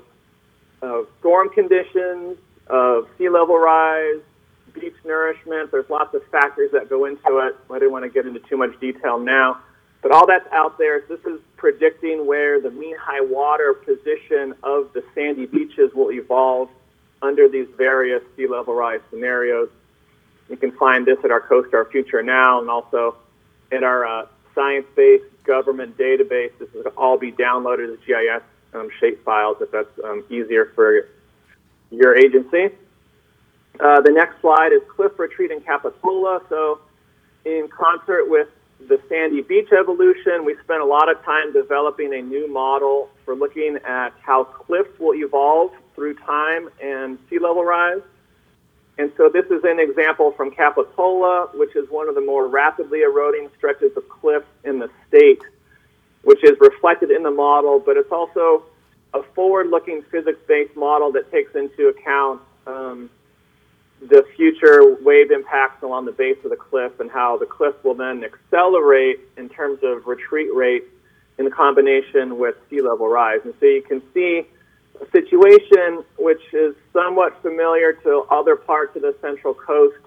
storm conditions, of sea level rise, beach nourishment. There's lots of factors that go into it. I didn't want to get into too much detail now. But all that's out there. This is predicting where the mean high water position of the sandy beaches will evolve under these various sea level rise scenarios. You can find this at Our Coast, Our Future now, and also in our science-based government database. This will all be downloaded as GIS shapefiles if that's easier for your agency. The next slide is cliff retreat in Capitola. So in concert with the sandy beach evolution, we spent a lot of time developing a new model for looking at how cliffs will evolve through time and sea level rise. And so this is an example from Capitola, which is one of the more rapidly eroding stretches of cliffs in the state, which is reflected in the model, but it's also a forward-looking physics-based model that takes into account the future wave impacts along the base of the cliff and how the cliff will then accelerate in terms of retreat rate in combination with sea level rise. And so you can see a situation which is somewhat familiar to other parts of the Central Coast,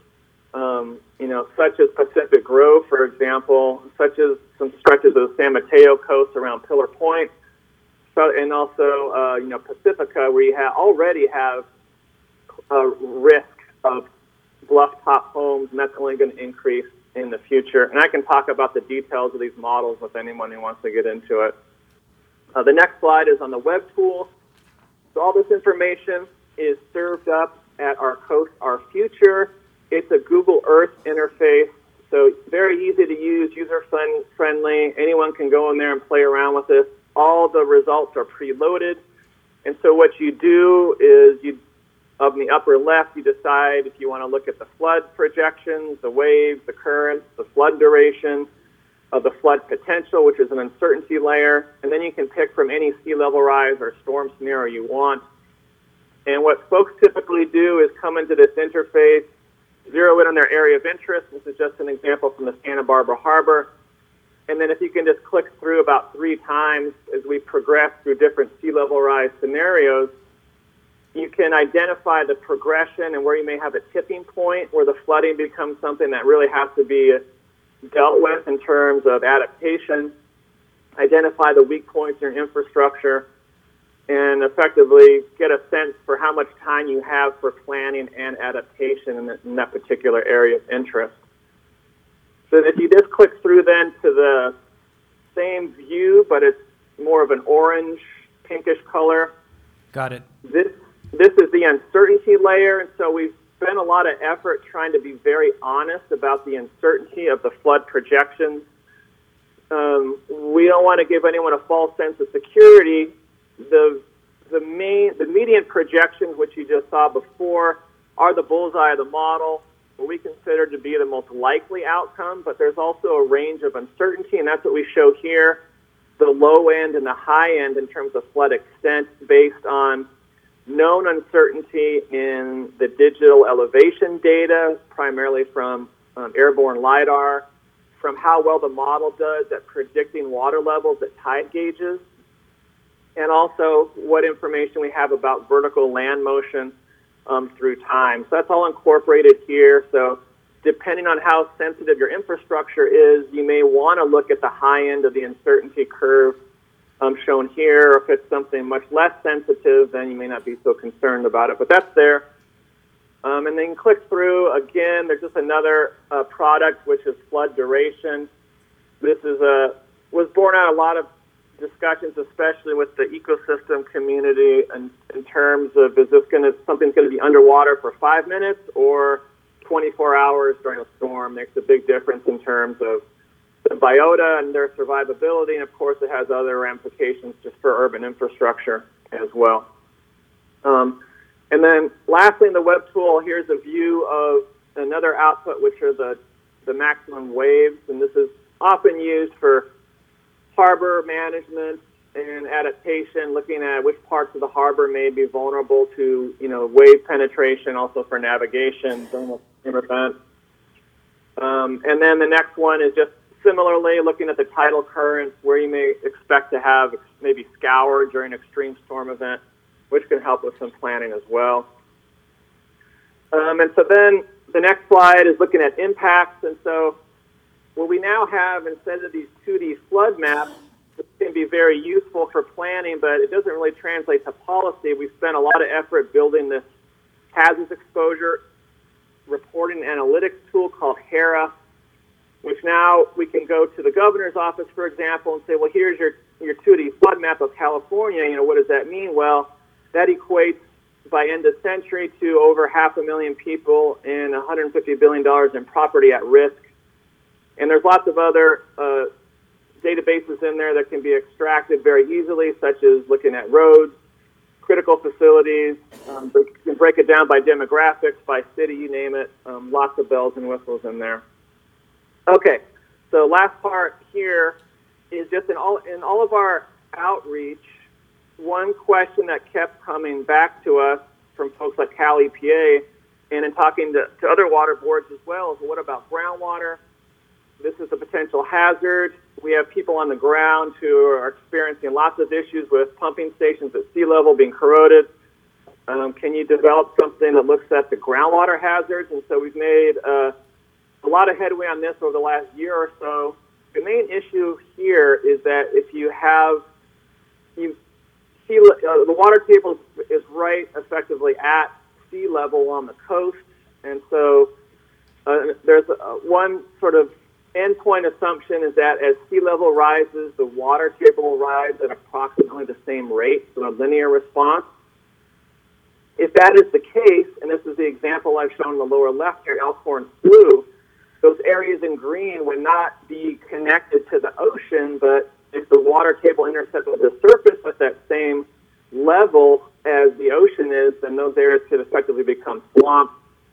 such as Pacific Grove, for example, such as some stretches of the San Mateo coast around Pillar Point, and also, Pacifica, where you already have a risk of bluff-top homes, and that's only going to increase in the future. And I can talk about the details of these models with anyone who wants to get into it. The next slide is on the web tool. So all this information is served up at our Coast, Our Future. It's a Google Earth interface, so very easy to use, user-friendly. Anyone can go in there and play around with this. All the results are preloaded. And so what you do is up in the upper left, you decide if you want to look at the flood projections, the waves, the currents, the flood duration, the flood potential, which is an uncertainty layer. And then you can pick from any sea level rise or storm scenario you want. And what folks typically do is come into this interface, zero in on their area of interest. This is just an example from the Santa Barbara Harbor. And then if you can just click through about 3 times as we progress through different sea level rise scenarios, you can identify the progression and where you may have a tipping point where the flooding becomes something that really has to be dealt with in terms of adaptation, identify the weak points in your infrastructure, and effectively get a sense for how much time you have for planning and adaptation in that particular area of interest. So if you just click through then to the same view, but it's more of an orange, pinkish color. Got it. This is the uncertainty layer, and so we've spent a lot of effort trying to be very honest about the uncertainty of the flood projections. We don't want to give anyone a false sense of security. The median projections, which you just saw before, are the bullseye of the model, what we consider to be the most likely outcome, but there's also a range of uncertainty, and that's what we show here, the low end and the high end in terms of flood extent based on known uncertainty in the digital elevation data, primarily from airborne LIDAR, from how well the model does at predicting water levels at tide gauges, and also what information we have about vertical land motion through time. So that's all incorporated here. So depending on how sensitive your infrastructure is, you may want to look at the high end of the uncertainty curve shown here. If it's something much less sensitive, then you may not be so concerned about it. But that's there. And then click through. Again, there's just another product, which is flood duration. This is was born out of a lot of discussions, especially with the ecosystem community, in terms of something's going to be underwater for 5 minutes or 24 hours during a storm. Makes a big difference in terms of the biota and their survivability, and of course it has other ramifications just for urban infrastructure as well. And then lastly, in the web tool, here's a view of another output, which are the maximum waves, and this is often used for harbor management and adaptation, looking at which parts of the harbor may be vulnerable to, wave penetration, also for navigation during a storm event. And then the next one is just similarly looking at the tidal currents, where you may expect to have maybe scour during an extreme storm event, which can help with some planning as well. And so then the next slide is looking at impacts. And so what we now have, instead of these 2D flood maps, this can be very useful for planning, but it doesn't really translate to policy. We've spent a lot of effort building this hazards exposure reporting analytics tool called HERA, which now we can go to the governor's office, for example, and say, well, here's your 2D flood map of California. What does that mean? Well, that equates by end of century to over 500,000 people and $150 billion in property at risk. And there's lots of other databases in there that can be extracted very easily, such as looking at roads, critical facilities. You can break it down by demographics, by city, you name it. Lots of bells and whistles in there. Okay, so last part here is just in all of our outreach, one question that kept coming back to us from folks like Cal EPA and in talking to other water boards as well is, what about groundwater? This is a potential hazard. We have people on the ground who are experiencing lots of issues with pumping stations at sea level being corroded. Can you develop something that looks at the groundwater hazards? And so we've made a lot of headway on this over the last year or so. The main issue here is that if you have, the water table is right effectively at sea level on the coast. And so there's one sort of endpoint assumption is that as sea level rises, the water table will rise at approximately the same rate, so a linear response. If that is the case, and this is the example I've shown in the lower left here, Elkhorn Blue, those areas in green would not be connected to the ocean, but if the water table intersected the surface at that same level as the ocean is, then those areas could effectively become swamps.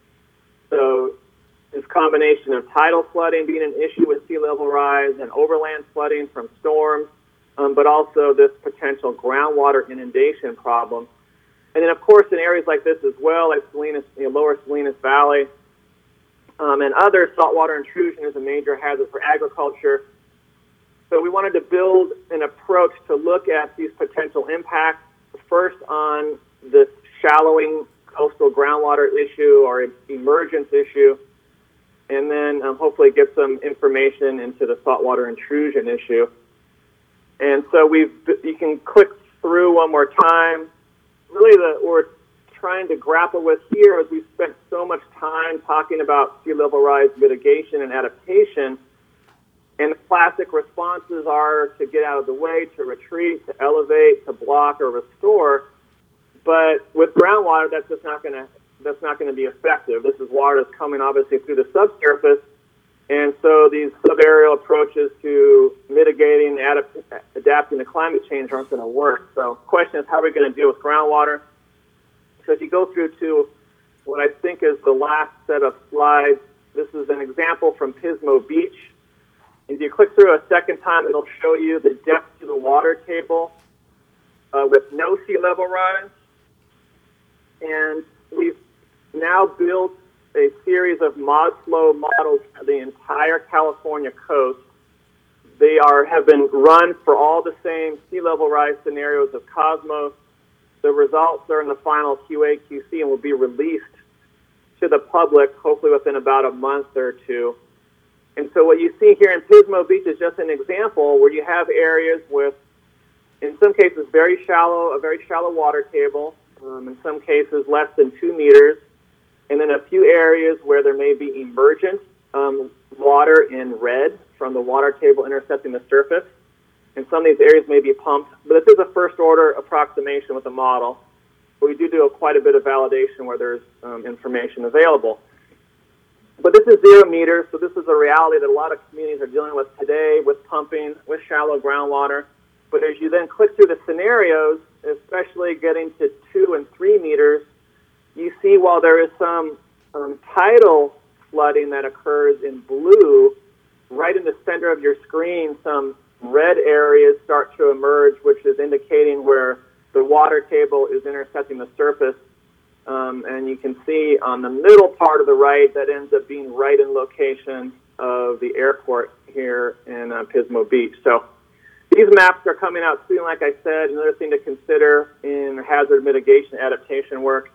So this combination of tidal flooding being an issue with sea level rise and overland flooding from storms, but also this potential groundwater inundation problem. And then, of course, in areas like this as well, like Salinas, lower Salinas Valley, and other, saltwater intrusion is a major hazard for agriculture. So we wanted to build an approach to look at these potential impacts, first on this shallowing coastal groundwater issue or emergence issue, and then hopefully get some information into the saltwater intrusion issue. And so you can click through one more time. Really, what we're trying to grapple with here is we've spent so much time talking about sea level rise mitigation and adaptation, and the classic responses are to get out of the way, to retreat, to elevate, to block, or restore. But with groundwater, that's just not going to be effective. This is water that's coming obviously through the subsurface, and so these subaerial approaches to mitigating, adapting to climate change aren't going to work. So the question is, how are we going to deal with groundwater? So if you go through to what I think is the last set of slides, this is an example from Pismo Beach. If you click through a second time, it'll show you the depth to the water table with no sea level rise. And we've now built a series of mod flow models for the entire California coast. They have been run for all the same sea level rise scenarios of Cosmos. The results are in the final QA/QC and will be released to the public hopefully within about a month or two. And so what you see here in Pismo Beach is just an example where you have areas with, in some cases, a very shallow water table, in some cases less than 2 meters, and then a few areas where there may be emergent water in red from the water table intercepting the surface. And some of these areas may be pumped, but this is a first-order approximation with a model. But we do quite a bit of validation where there's information available. But this is 0 meters, so this is a reality that a lot of communities are dealing with today with pumping, with shallow groundwater. But as you then click through the scenarios, especially getting to 2 and 3 meters, you see while there is some tidal flooding that occurs in blue, right in the center of your screen, some red areas start to emerge, which is indicating where the water table is intercepting the surface. And you can see on the middle part of the right, that ends up being right in location of the airport here in Pismo Beach. So these maps are coming out soon, like I said. Another thing to consider in hazard mitigation adaptation work.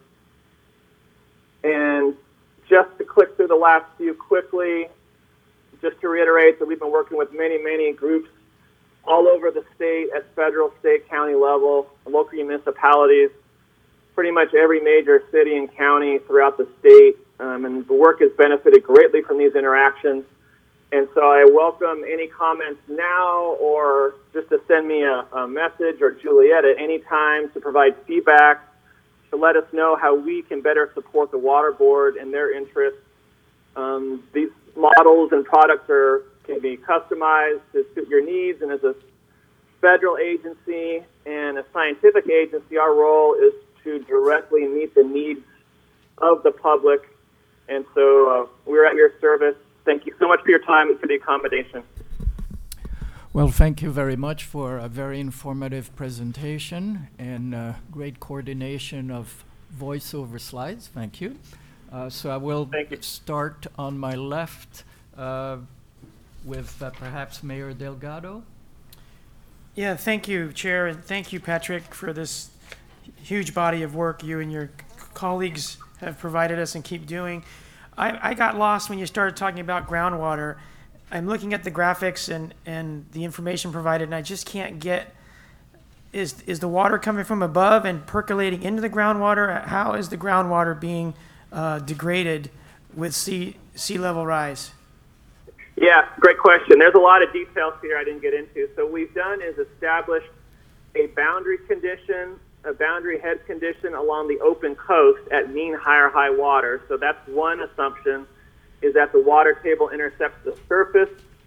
And just to click through the last few quickly, just to reiterate that we've been working with many, many groups all over the state at federal, state, county level, local municipalities, pretty much every major city and county throughout the state. And the work has benefited greatly from these interactions. And so I welcome any comments now or just to send me a message or Juliet at any time to provide feedback, to let us know how we can better support the Water Board and their interests. These models and products can be customized to suit your needs. And as a federal agency and a scientific agency, our role is to directly meet the needs of the public. And so we're at your service. Thank you so much for your time and for the accommodation. Well, thank you very much for a very informative presentation and great coordination of voiceover slides. Thank you. So I will Thank you. start on my left with perhaps Mayor Delgado. Yeah, thank you, Chair, and thank you, Patrick, for this huge body of work you and your colleagues have provided us and keep doing. I got lost when you started talking about groundwater. I'm looking at the graphics and the information provided, and I just can't get, is the water coming from above and percolating into the groundwater? How is the groundwater being degraded with sea level rise? Yeah, great question. There's a lot of details here I didn't get into. So what we've done is established a boundary condition, a boundary head condition along the open coast at mean higher high water. So that's one assumption, is that the water table intercepts the surface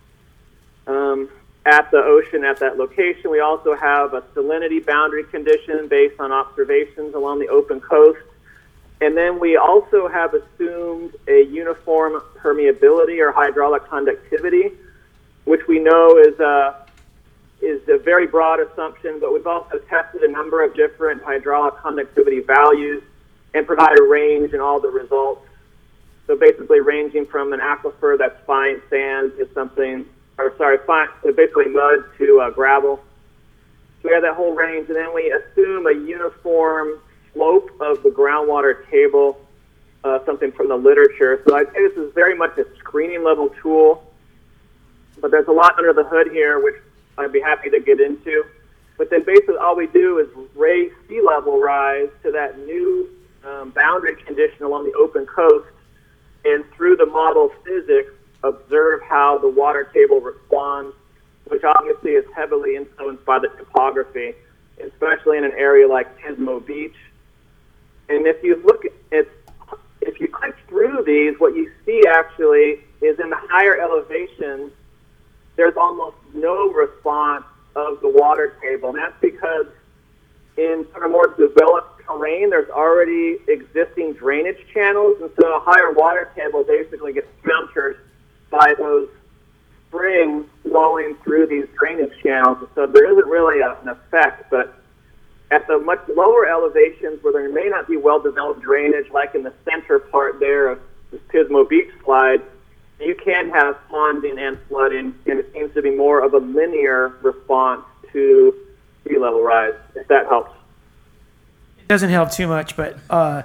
at the ocean at that location. We also have a salinity boundary condition based on observations along the open coast. And then we also have assumed a uniform permeability or hydraulic conductivity, which we know is a very broad assumption, but we've also tested a number of different hydraulic conductivity values and provided a range in all the results. So basically ranging from an aquifer that's fine sand to something, to basically mud to gravel. So we have that whole range, and then we assume a uniform slope of the groundwater table, something from the literature. So I'd say this is very much a screening level tool, but there's a lot under the hood here, which I'd be happy to get into. But then basically all we do is raise sea level rise to that new boundary condition along the open coast, and through the model physics, observe how the water table responds, which obviously is heavily influenced by the topography, especially in an area like Pismo Beach. And if you click through these, what you see actually is in the higher elevations, there's almost no response of the water table. And that's because in sort of more developed terrain, there's already existing drainage channels. And so a higher water table basically gets filtered by those springs flowing through these drainage channels. And so there isn't really an effect, but at the much lower elevations where there may not be well-developed drainage, like in the center part there of this Pismo Beach slide, you can have ponding and flooding, and it seems to be more of a linear response to sea level rise, if that helps. It doesn't help too much, but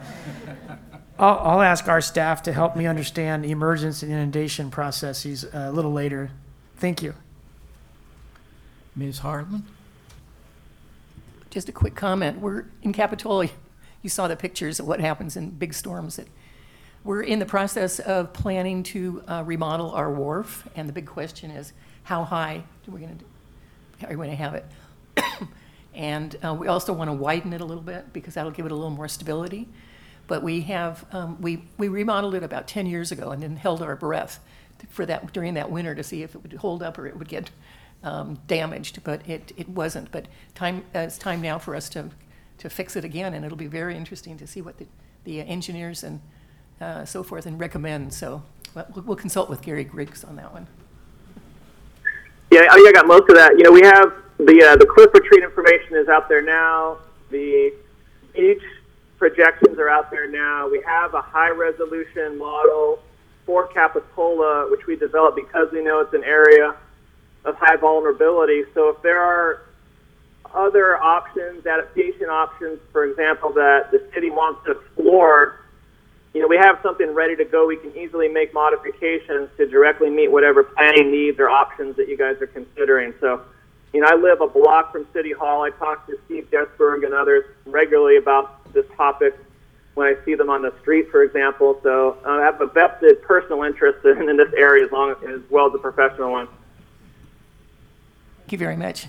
I'll ask our staff to help me understand the emergence and inundation processes a little later. Thank you. Ms. Hartman? Just a quick comment. We're in Capitola. You saw the pictures of what happens in big storms. We're in the process of planning to remodel our wharf, and the big question is, how high are we going to have it? And we also want to widen it a little bit because that'll give it a little more stability. But we have we remodeled it about 10 years ago and then held our breath for that during that winter to see if it would hold up or it would get damaged, but it wasn't. But it's time now for us to fix it again, and it'll be very interesting to see what the engineers and so forth and recommend. So we'll consult with Gary Griggs on that one. Yeah, I think I got most of that. You know, we have the cliff retreat information is out there now. The beach projections are out there now. We have a high resolution model for Capitola, which we developed because we know it's an area of high vulnerability. So if there are other options, adaptation options, for example, that the city wants to explore, you know, we have something ready to go. We can easily make modifications to directly meet whatever planning needs or options that you guys are considering. So, you know, I live a block from City Hall. I talk to Steve Desberg and others regularly about this topic when I see them on the street, for example. So I have a vested personal interest in this area as well as a professional one. Thank you very much.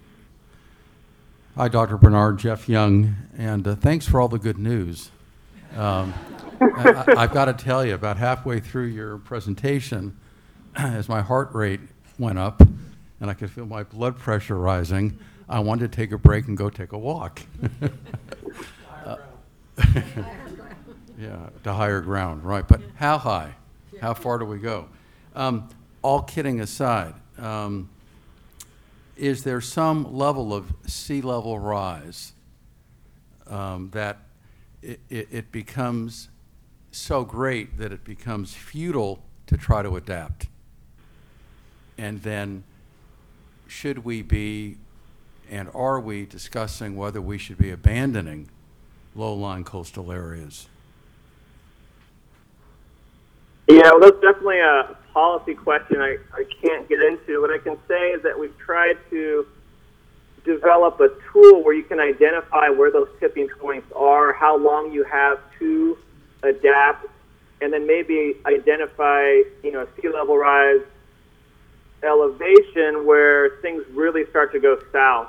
Hi, Dr. Bernard, Jeff Young, and thanks for all the good news. I've got to tell you, about halfway through your presentation, as my heart rate went up, and I could feel my blood pressure rising. I wanted to take a break and go take a walk. Yeah, to higher ground, right. But how high? How far do we go? All kidding aside, is there some level of sea level rise that it becomes so great that it becomes futile to try to adapt? And then should we be, and are we discussing whether we should be abandoning low-lying coastal areas? Yeah, well, that's definitely a policy question I can't get into. What I can say is that we've tried to develop a tool where you can identify where those tipping points are, how long you have to adapt, and then maybe identify, sea level rise elevation where things really start to go south.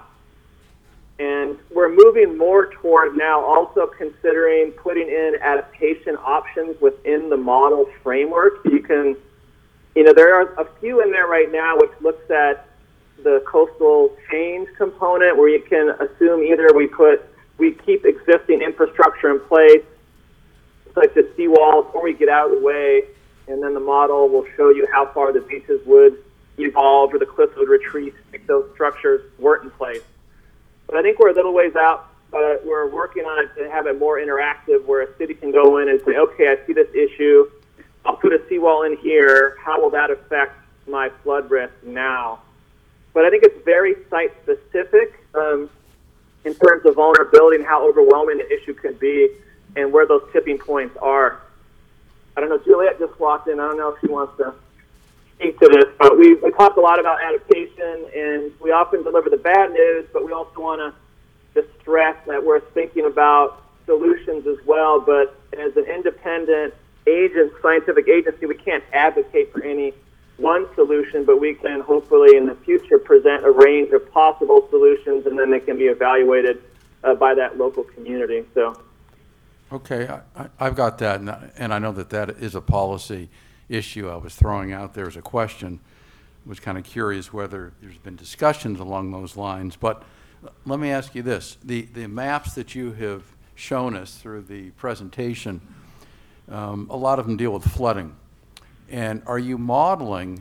And we're moving more toward now also considering putting in adaptation options within the model framework. You can, there are a few in there right now which looks at the coastal change component where you can assume either we keep existing infrastructure in place, such as seawalls, or we get out of the way, and then the model will show you how far the beaches would evolve or the cliffs would retreat if those structures weren't in place. But I think we're a little ways out, but we're working on it to have it more interactive where a city can go in and say, okay, I see this issue. I'll put a seawall in here. How will that affect my flood risk now? But I think it's very site-specific in terms of vulnerability and how overwhelming the issue could be and where those tipping points are. I don't know, Juliet just walked in. I don't know if she wants to speak to this, but we talk a lot about adaptation, and we often deliver the bad news, but we also want to stress that we're thinking about solutions as well. But as an independent scientific agency, we can't advocate for any one solution, but we can hopefully in the future present a range of possible solutions, and then they can be evaluated by that local community. So, Okay, I've got that, and I know that is a policy issue I was throwing out there as a question. Was kind of curious whether there's been discussions along those lines. But let me ask you this. The maps that you have shown us through the presentation, a lot of them deal with flooding. And are you modeling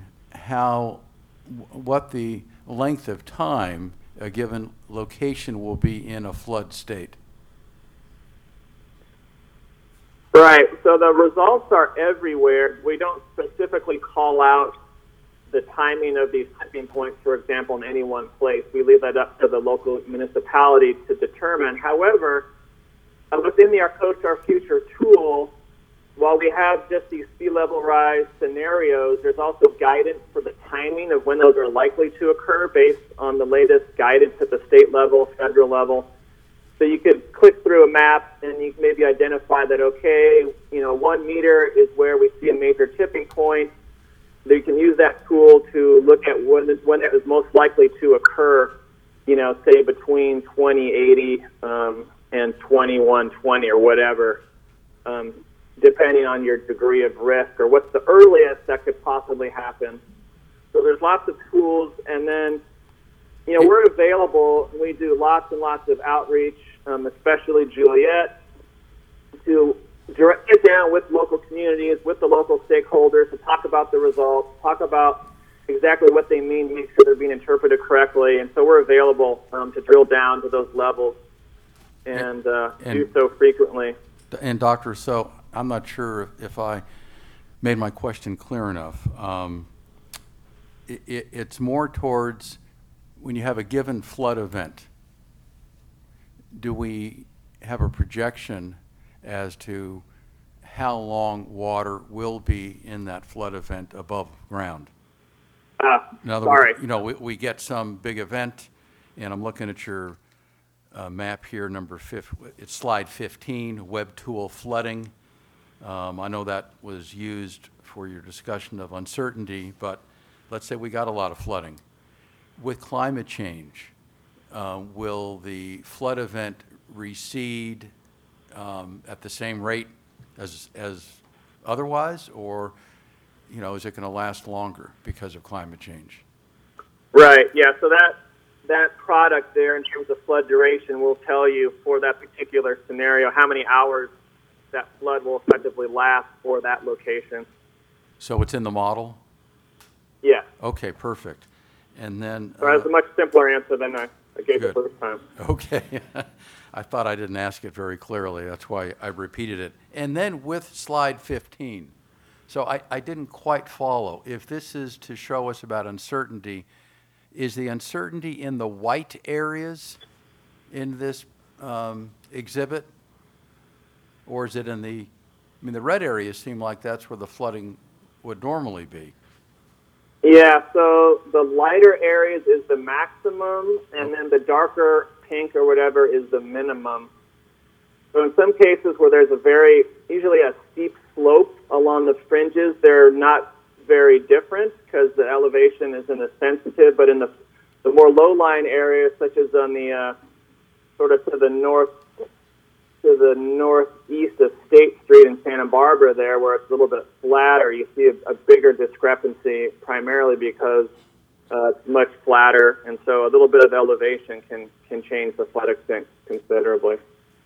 what the length of time a given location will be in a flood state? Right. So the results are everywhere. We don't specifically call out the timing of these tipping points, for example, in any one place. We leave that up to the local municipality to determine. However, within the Our Coast, Our Future tool, while we have just these sea level rise scenarios, there's also guidance for the timing of when those are likely to occur based on the latest guidance at the state level, federal level. So you could click through a map and you can maybe identify that, okay, 1 meter is where we see a major tipping point. You can use that tool to look at when it is most likely to occur, say between 2080 and 2120 or whatever, depending on your degree of risk or what's the earliest that could possibly happen. So there's lots of tools, and then we're available. We do lots and lots of outreach, especially Juliet, to get down with local communities, with the local stakeholders, to talk about the results, talk about exactly what they mean, make sure they're being interpreted correctly. And so we're available to drill down to those levels and do so frequently. And Doctor, so I'm not sure if I made my question clear enough. It's more towards when you have a given flood event, do we have a projection as to how long water will be in that flood event above ground? In other words, we get some big event, and I'm looking at your map here, it's slide 15, web tool flooding. I know that was used for your discussion of uncertainty, but let's say we got a lot of flooding. With climate change, will the flood event recede at the same rate as otherwise, or is it going to last longer because of climate change? Right, yeah, so that product there in terms of flood duration will tell you for that particular scenario how many hours that flood will effectively last for that location. So it's in the model? Yeah, Okay, perfect. And then, so that's a much simpler answer than I gave the Good. first time. okay. I thought I didn't ask it very clearly. That's why I repeated it. And then with slide 15, so I didn't quite follow. If this is to show us about uncertainty, is the uncertainty in the white areas in this exhibit? Or is it in the, I mean, the red areas seem like that's where the flooding would normally be. Yeah, so the lighter areas is the maximum, and then the darker pink or whatever is the minimum. So in some cases where there's usually a steep slope along the fringes, they're not very different because the elevation isn't as sensitive, but in the more low-lying areas, such as on the sort of to the northeast of State Street in Santa Barbara there, where it's a little bit flatter, you see a bigger discrepancy, primarily because it's much flatter, and so a little bit of elevation can change the flood extent considerably.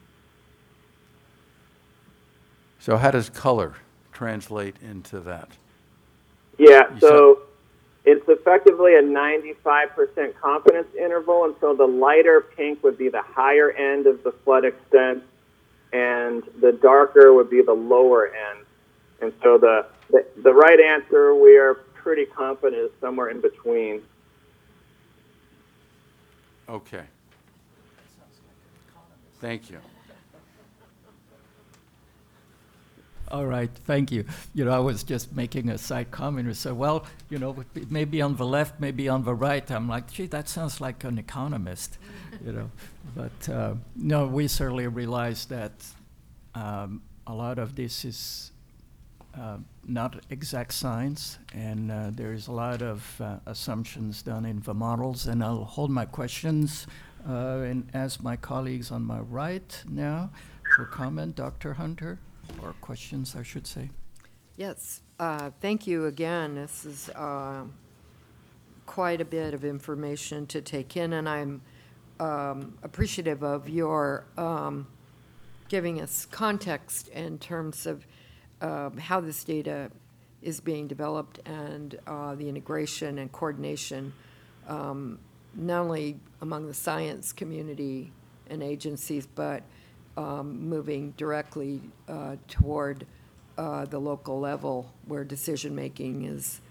So how does color translate into that? Yeah, You so it's effectively a 95% confidence interval, and so the lighter pink would be the higher end of the flood extent, and the darker would be the lower end. And so the right answer, we are pretty confident, is somewhere in between. Okay. Thank you. All right, thank you. I was just making a side comment. I said, well, maybe on the left, maybe on the right. I'm like, gee, that sounds like an economist, But no, we certainly realize that a lot of this is not exact science, and there's a lot of assumptions done in the models. And I'll hold my questions and ask my colleagues on my right now for comment. Dr. Hunter? Or questions, I should say. Yes, thank you again. This is quite a bit of information to take in, and I'm appreciative of your giving us context in terms of how this data is being developed and the integration and coordination, not only among the science community and agencies, but moving directly toward the local level where decision-making is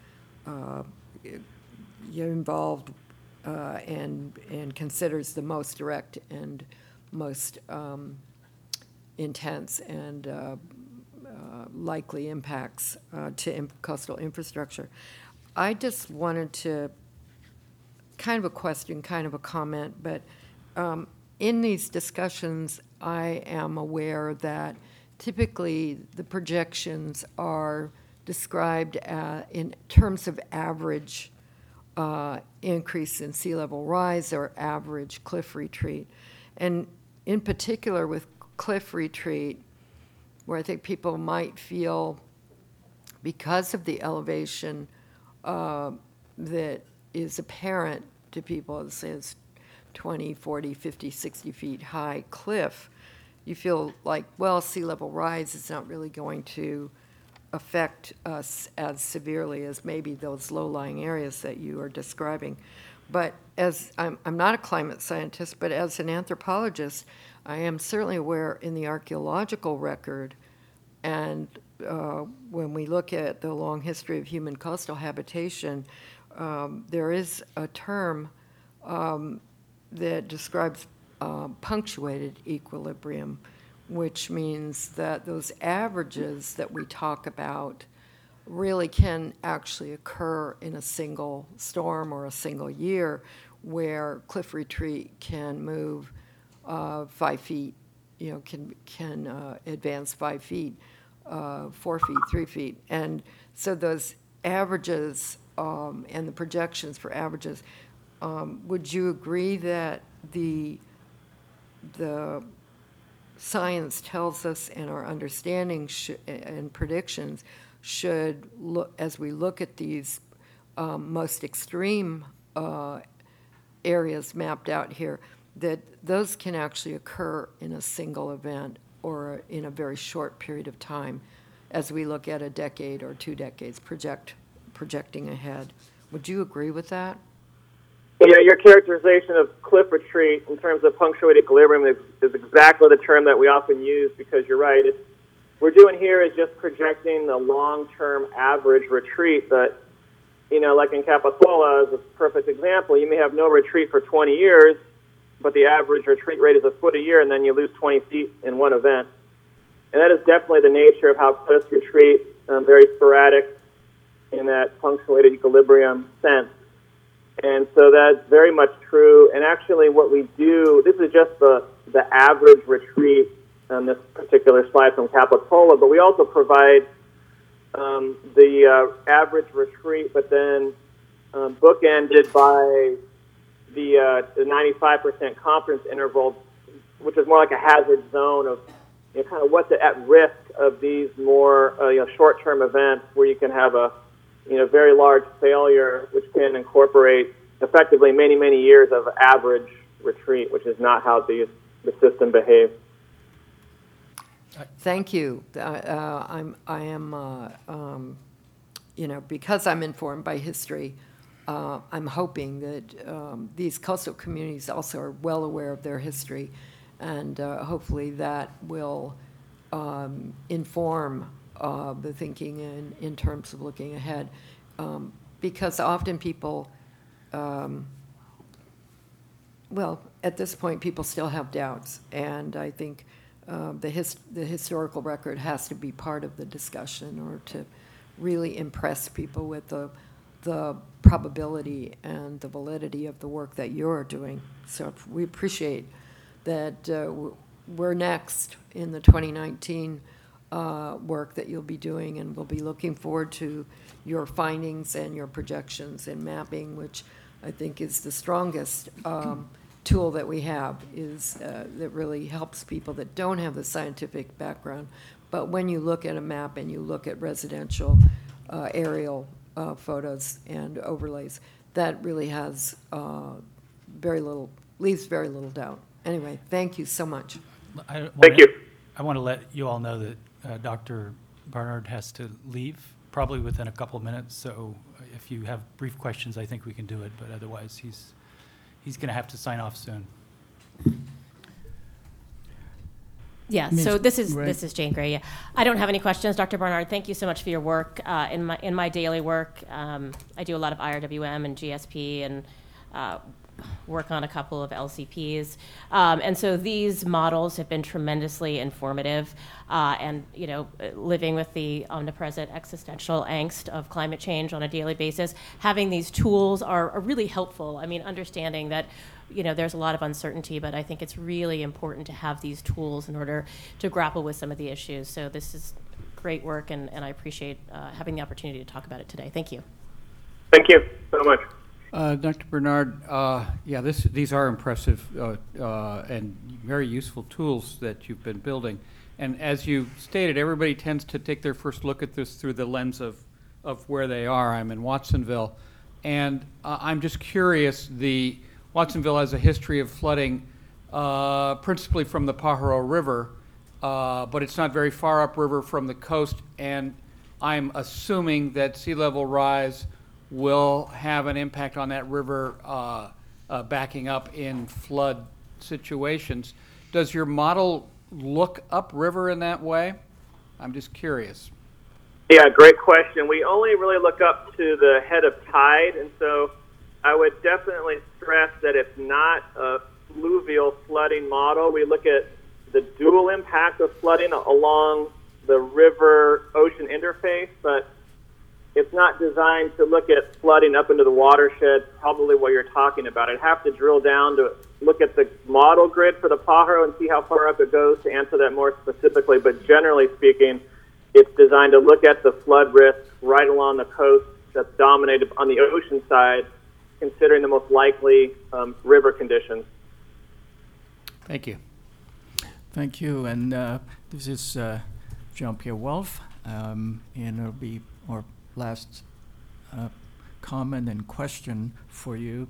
involved and considers the most direct and most intense and likely impacts to coastal infrastructure. I just wanted to, kind of a question, kind of a comment, but in these discussions, I am aware that typically the projections are described in terms of average increase in sea level rise or average cliff retreat. And in particular with cliff retreat, where I think people might feel, because of the elevation that is apparent to people, it says 20, 40, 50, 60 feet high cliff, you feel like, well, sea level rise is not really going to affect us as severely as maybe those low-lying areas that you are describing. But as I'm not a climate scientist, but as an anthropologist, I am certainly aware in the archaeological record, and when we look at the long history of human coastal habitation, there is a term that describes punctuated equilibrium, which means that those averages that we talk about really can actually occur in a single storm or a single year, where cliff retreat can move 5 feet, can advance 5 feet, 4 feet, 3 feet. And so those averages and the projections for averages, would you agree that the science tells us, and our understanding and predictions should look, as we look at these most extreme areas mapped out here, that those can actually occur in a single event or in a very short period of time as we look at a decade or 2 decades projecting ahead. Would you agree with that? Yeah, your characterization of cliff retreat in terms of punctuated equilibrium is exactly the term that we often use, because you're right. We're doing here is just projecting the long-term average retreat, but, like in Capitola is a perfect example. You may have no retreat for 20 years, but the average retreat rate is a foot a year, and then you lose 20 feet in one event. And that is definitely the nature of how cliffs retreat, very sporadic in that punctuated equilibrium sense. And so that's very much true. And actually what we do, this is just the average retreat on this particular slide from Capitola, but we also provide the average retreat, but then bookended by the 95% confidence interval, which is more like a hazard zone of kind of what's at risk of these more short-term events where you can have a very large failure, which can incorporate effectively many, many years of average retreat, which is not how the system behaves. Thank you. Because I'm informed by history, I'm hoping that these coastal communities also are well aware of their history, and hopefully that will inform the thinking in terms of looking ahead. Because often people, at this point, people still have doubts, and I think the historical record has to be part of the discussion, or to really impress people with the probability and the validity of the work that you're doing. So we appreciate that we're next in the 2019 work that you'll be doing, and we'll be looking forward to your findings and your projections and mapping, which I think is the strongest tool that we have, that really helps people that don't have the scientific background. But when you look at a map and you look at residential aerial photos and overlays, that really has leaves very little doubt. Anyway, thank you so much. Thank you. I want to let you all know that Dr. Barnard has to leave probably within a couple of minutes. So if you have brief questions, I think we can do it. But otherwise, he's going to have to sign off soon. Yeah, Ms. so this Gray. is Jane Gray. Yeah. I don't have any questions, Dr. Barnard. Thank you so much for your work. In my daily work, I do a lot of IRWM and GSP and work on a couple of LCPs. And so these models have been tremendously informative. And, living with the omnipresent existential angst of climate change on a daily basis, having these tools are really helpful. I mean, understanding that, there's a lot of uncertainty, but I think it's really important to have these tools in order to grapple with some of the issues. So this is great work, and I appreciate having the opportunity to talk about it today. Thank you. Thank you so much. Dr. Barnard, these are impressive and very useful tools that you've been building. And as you stated, everybody tends to take their first look at this through the lens of where they are. I'm in Watsonville, and I'm just curious, Watsonville has a history of flooding principally from the Pajaro River, but it's not very far upriver from the coast, and I'm assuming that sea level rise will have an impact on that river backing up in flood situations. Does your model look upriver in that way? I'm just curious. Yeah, great question. We only really look up to the head of tide, and so I would definitely stress that it's not a fluvial flooding model. We look at the dual impact of flooding along the river-ocean interface, but it's not designed to look at flooding up into the watershed, probably what you're talking about. I'd have to drill down to look at the model grid for the Pajaro and see how far up it goes to answer that more specifically. But generally speaking, it's designed to look at the flood risk right along the coast that's dominated on the ocean side, considering the most likely river conditions. Thank you. Thank you. And this is Jean-Pierre Wolf, and it'll be our last comment and question for you.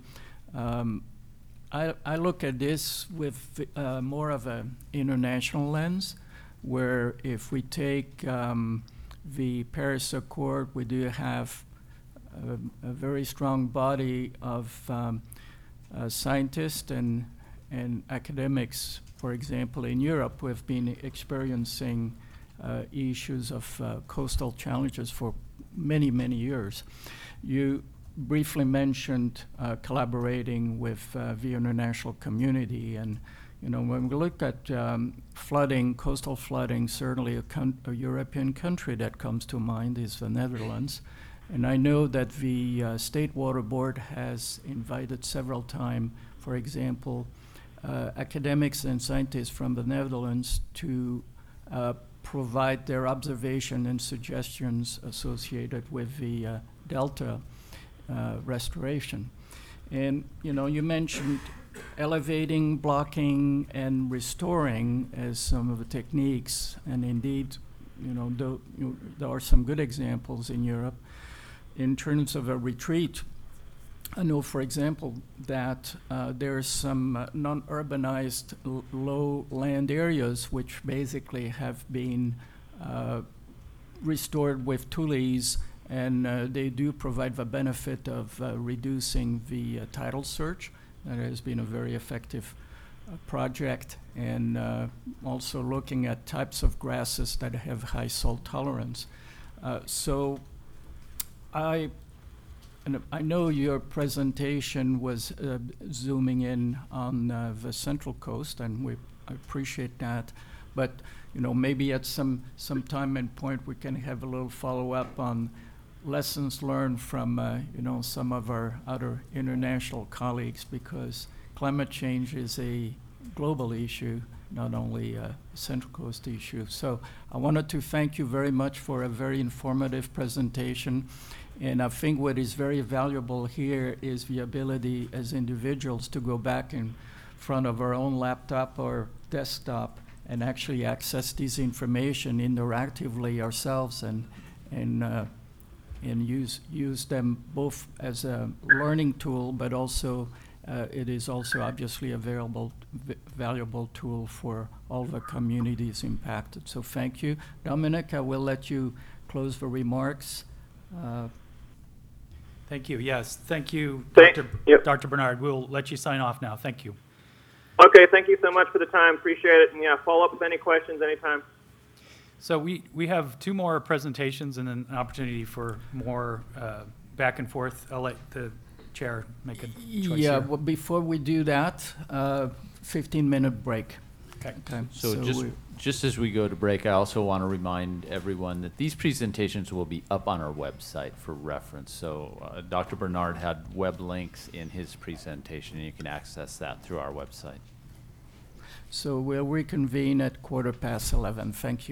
I look at this with more of an international lens, where if we take the Paris Accord, we do have a very strong body of scientists and academics. For example, in Europe, we've been experiencing issues of coastal challenges for many, many years. You briefly mentioned collaborating with the international community, and when we look at flooding, coastal flooding, certainly a European country that comes to mind is the Netherlands. And I know that the State Water Board has invited several times, for example, academics and scientists from the Netherlands to provide their observation and suggestions associated with the Delta restoration. And you mentioned elevating, blocking, and restoring as some of the techniques, and indeed, there are some good examples in Europe. In terms of a retreat, I know, for example, that there are some non-urbanized low land areas which basically have been restored with tules, and they do provide the benefit of reducing the tidal surge. That has been a very effective project, and also looking at types of grasses that have high salt tolerance. So I know your presentation was zooming in on the Central Coast, and I appreciate that. But maybe at some time and point we can have a little follow-up on lessons learned from some of our other international colleagues, because climate change is a global issue, not only a Central Coast issue. So I wanted to thank you very much for a very informative presentation. And I think what is very valuable here is the ability as individuals to go back in front of our own laptop or desktop and actually access this information interactively ourselves, and use them both as a learning tool, but also it is also obviously a valuable tool for all the communities impacted. So thank you. Dominic, I will let you close the remarks. Thank you. Yes, thank you, Yep. Dr. Bernard. We'll let you sign off now. Thank you. Okay, thank you so much for the time. Appreciate it. And follow up with any questions anytime. So we have two more presentations and then an opportunity for more back and forth. I'll let the chair make a choice Yeah, here. well, before we do that, 15-minute break. Okay. Okay. So just as we go to break, I also want to remind everyone that these presentations will be up on our website for reference. So Dr. Bernard had web links in his presentation, and you can access that through our website. So we'll reconvene at 11:15. Thank you.